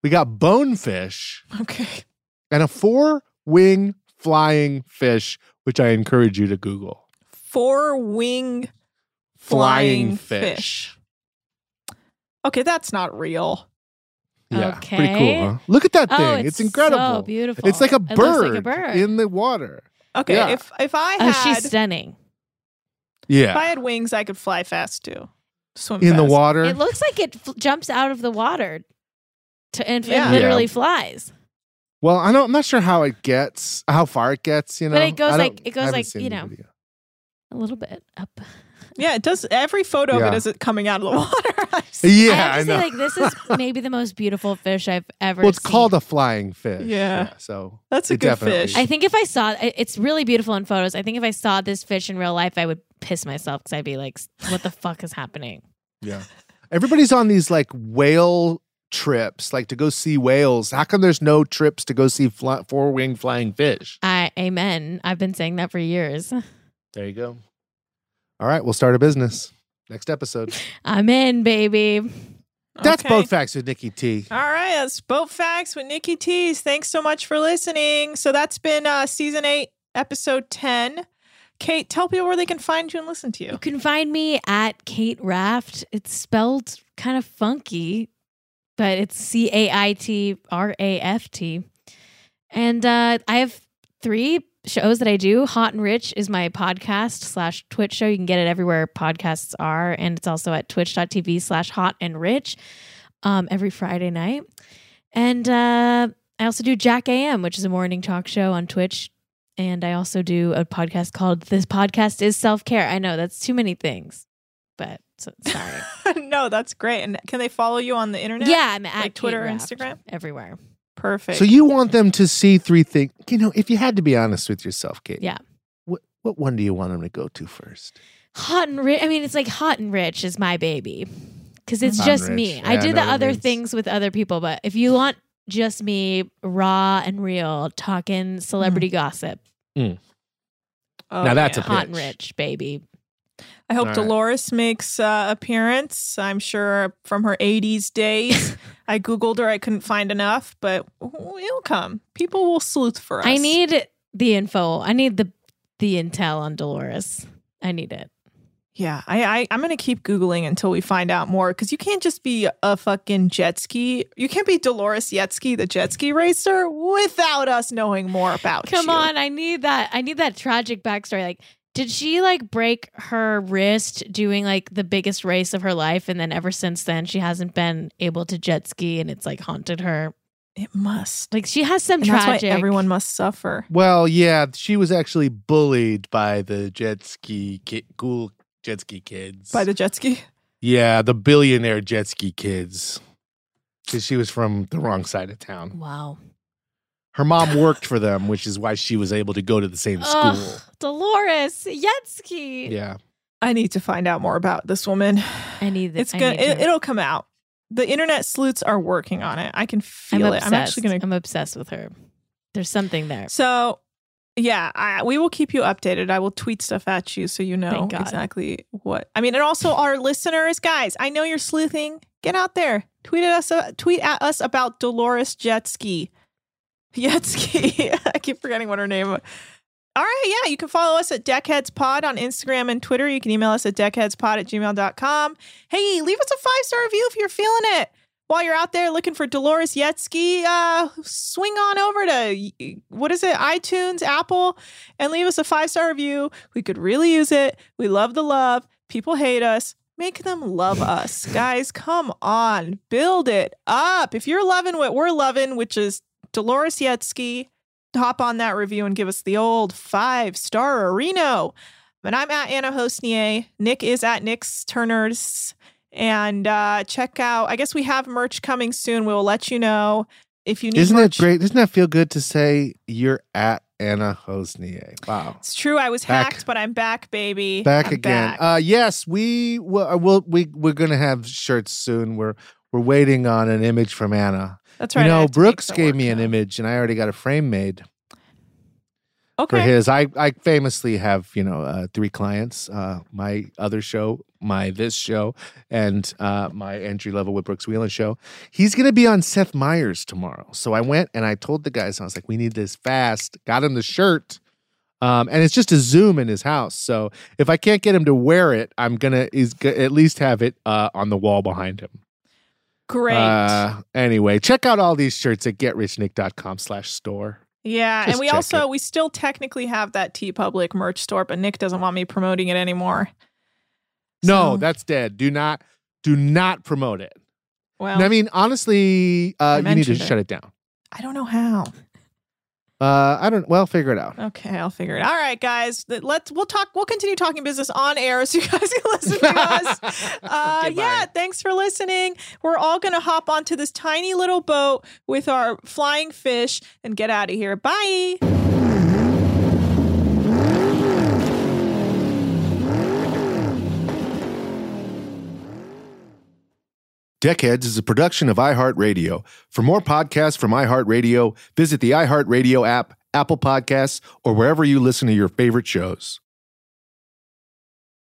We got bonefish Okay. and a four-wing flying fish, which I encourage you to Google. Four wing flying, fish. Okay, that's not real. Yeah, Okay. pretty cool, huh? Look at that thing. Oh, it's, it's incredible. so beautiful. It's like a It looks bird, like a bird. in the water. Okay, Yeah. if if I Oh, had she's stunning. Yeah. if I had wings, I could fly fast too. Swim In the fast. water. It looks like it f- jumps out of the water to, and Yeah. it literally Yeah. flies. Well, I don't, I'm not sure how it gets, how far it gets, you know. But it goes I like- don't- it goes I haven't like, seen you the know. video. A little bit up. Yeah, it does. Every photo of Yeah. it is it coming out of the water. I've seen. Yeah, I have I, to know. say, like, this is maybe the most beautiful fish I've ever well, it's seen. called a flying fish. Yeah. so That's a it good definitely- fish. I think if I saw it- it's really beautiful in photos. I think if I saw this fish in real life, I would piss myself because I'd be like, what the fuck is happening? Yeah. Everybody's on these like whale trips, like to go see whales. How come there's no trips to go see fly- four-wing flying fish? I amen. I've been saying that for years. There you go. All right, we'll start a business. Next episode. I'm in, baby. That's Okay. Boat Facts with Nikki T. All right, that's Boat Facts with Nikki Tees. Thanks so much for listening. So that's been uh, season eight, episode ten. Kate, tell people where they can find you and listen to you. You can find me at Kate Raft. It's spelled kind of funky, but it's C A I T R A F T. And uh, I have three shows that I do. Hot and Rich is my podcast slash Twitch show. You can get it everywhere podcasts are. And it's also at twitch.tv slash hot and rich um, every Friday night. And uh, I also do Jack A M, which is a morning talk show on Twitch. And I also do a podcast called This Podcast is Self-Care. I know that's too many things, but so, sorry. No, that's great. And can they follow you on the internet? Yeah, I'm at Like Kate Twitter, Raft, Instagram? everywhere. Perfect. So you want them to see three things. You know, if you had to be honest with yourself, Kate. Yeah. What what one do you want them to go to first? Hot and rich. I mean, it's like Hot and Rich is my baby because it's Hot and just Rich. me. Yeah, I I do know the what it other means. things with other people, but if you want just me, raw and real, talking celebrity gossip, Oh, Now that's a yeah. Hot and pitch. Rich, baby. I hope All right. Dolores makes uh, appearance. I'm sure from her eighties days. I Googled her. I couldn't find enough, but it'll come. People will sleuth for us. I need the info. I need the the intel on Dolores. I need it. Yeah, I, I I'm gonna keep Googling until we find out more because you can't just be a fucking jet ski. You can't be Dolores Yetsky, the jet ski racer, without us knowing more about Come you. on, I need that. I need that tragic backstory. Like, did she like break her wrist doing like the biggest race of her life, and then ever since then she hasn't been able to jet ski, and it's like haunted her? It must. Like she has some And that's why tragic. everyone must suffer. Well, yeah, she was actually bullied by the jet ski ki- cool jet ski kids. By the jet ski. yeah, the billionaire jet ski kids. Because she was from the wrong side of town. Wow. Her mom worked for them, which is why she was able to go to the same school. Ugh, Dolores Yetsky. Yeah. I need to find out more about this woman. I need this. It's gonna. It, it'll come out. The internet sleuths are working on it. I can I'm feel it. obsessed. I'm actually gonna. I'm obsessed with her. There's something there. So, yeah, I, we will keep you updated. I will tweet stuff at you so you know Thank God. exactly what. I mean, and also our listeners, guys. I know you're sleuthing. Get out there. Tweet at us. Uh, tweet at us about Dolores Jetski. Jetski. I keep forgetting what her name. Was. All right, yeah, you can follow us at DeckheadsPod on Instagram and Twitter. You can email us at deckheadspod at gmail dot com. Hey, leave us a five-star review if you're feeling it. While you're out there looking for Dolores Yetsky, uh, swing on over to, what is it, iTunes, Apple, and leave us a five-star review. We could really use it. We love the love. People hate us. Make them love us. Guys, come on. Build it up. If you're loving what we're loving, which is Dolores Yetsky, hop on that review and give us the old five-star Reno. And I'm at Anna Hosnier. Nick is at Nick's Turners. And uh, check out, I guess we have merch coming soon. We'll let you know if you need Isn't merch. it great? Doesn't that feel good to say you're at Anna Hosnier? Wow. It's true. I was Back. hacked, but I'm back, baby. Back I'm again. back. Uh, yes, we will. uh, We'll, we we're gonna have shirts soon. We're we're waiting on an image from Anna. That's right. You I know, have to make Brooks some gave work me an now. image, and I already got a frame made. Okay. for his. I, I famously have, you know, uh, three clients, uh, my other show, my this show, and uh, my entry level with Brooks Wheelan show. He's going to be on Seth Meyers tomorrow. So I went and I told the guys, I was like, we need this fast. Got him the shirt. Um, and it's just a Zoom in his house. So if I can't get him to wear it, I'm going to is g- at least have it uh, on the wall behind him. Great. Uh, anyway, check out all these shirts at getrichnick.com slash store. Yeah, Just and we check also it. we still technically have that TeePublic merch store, but Nick doesn't want me promoting it anymore. No, So, that's dead. Do not, do not promote it. well, I mean, honestly, uh, I you need to mentioned it. shut it down. I don't know how. Uh, I don't. Well, figure it out. Okay, I'll figure it. All right, guys. th- Let's we'll talk. We'll continue talking business on air, so you guys can listen to us. Uh, Goodbye. yeah, thanks for listening. We're all gonna hop onto this tiny little boat with our flying fish and get out of here. Bye. Deckheads is a production of iHeartRadio. For more podcasts from iHeartRadio, visit the iHeartRadio app, Apple Podcasts, or wherever you listen to your favorite shows.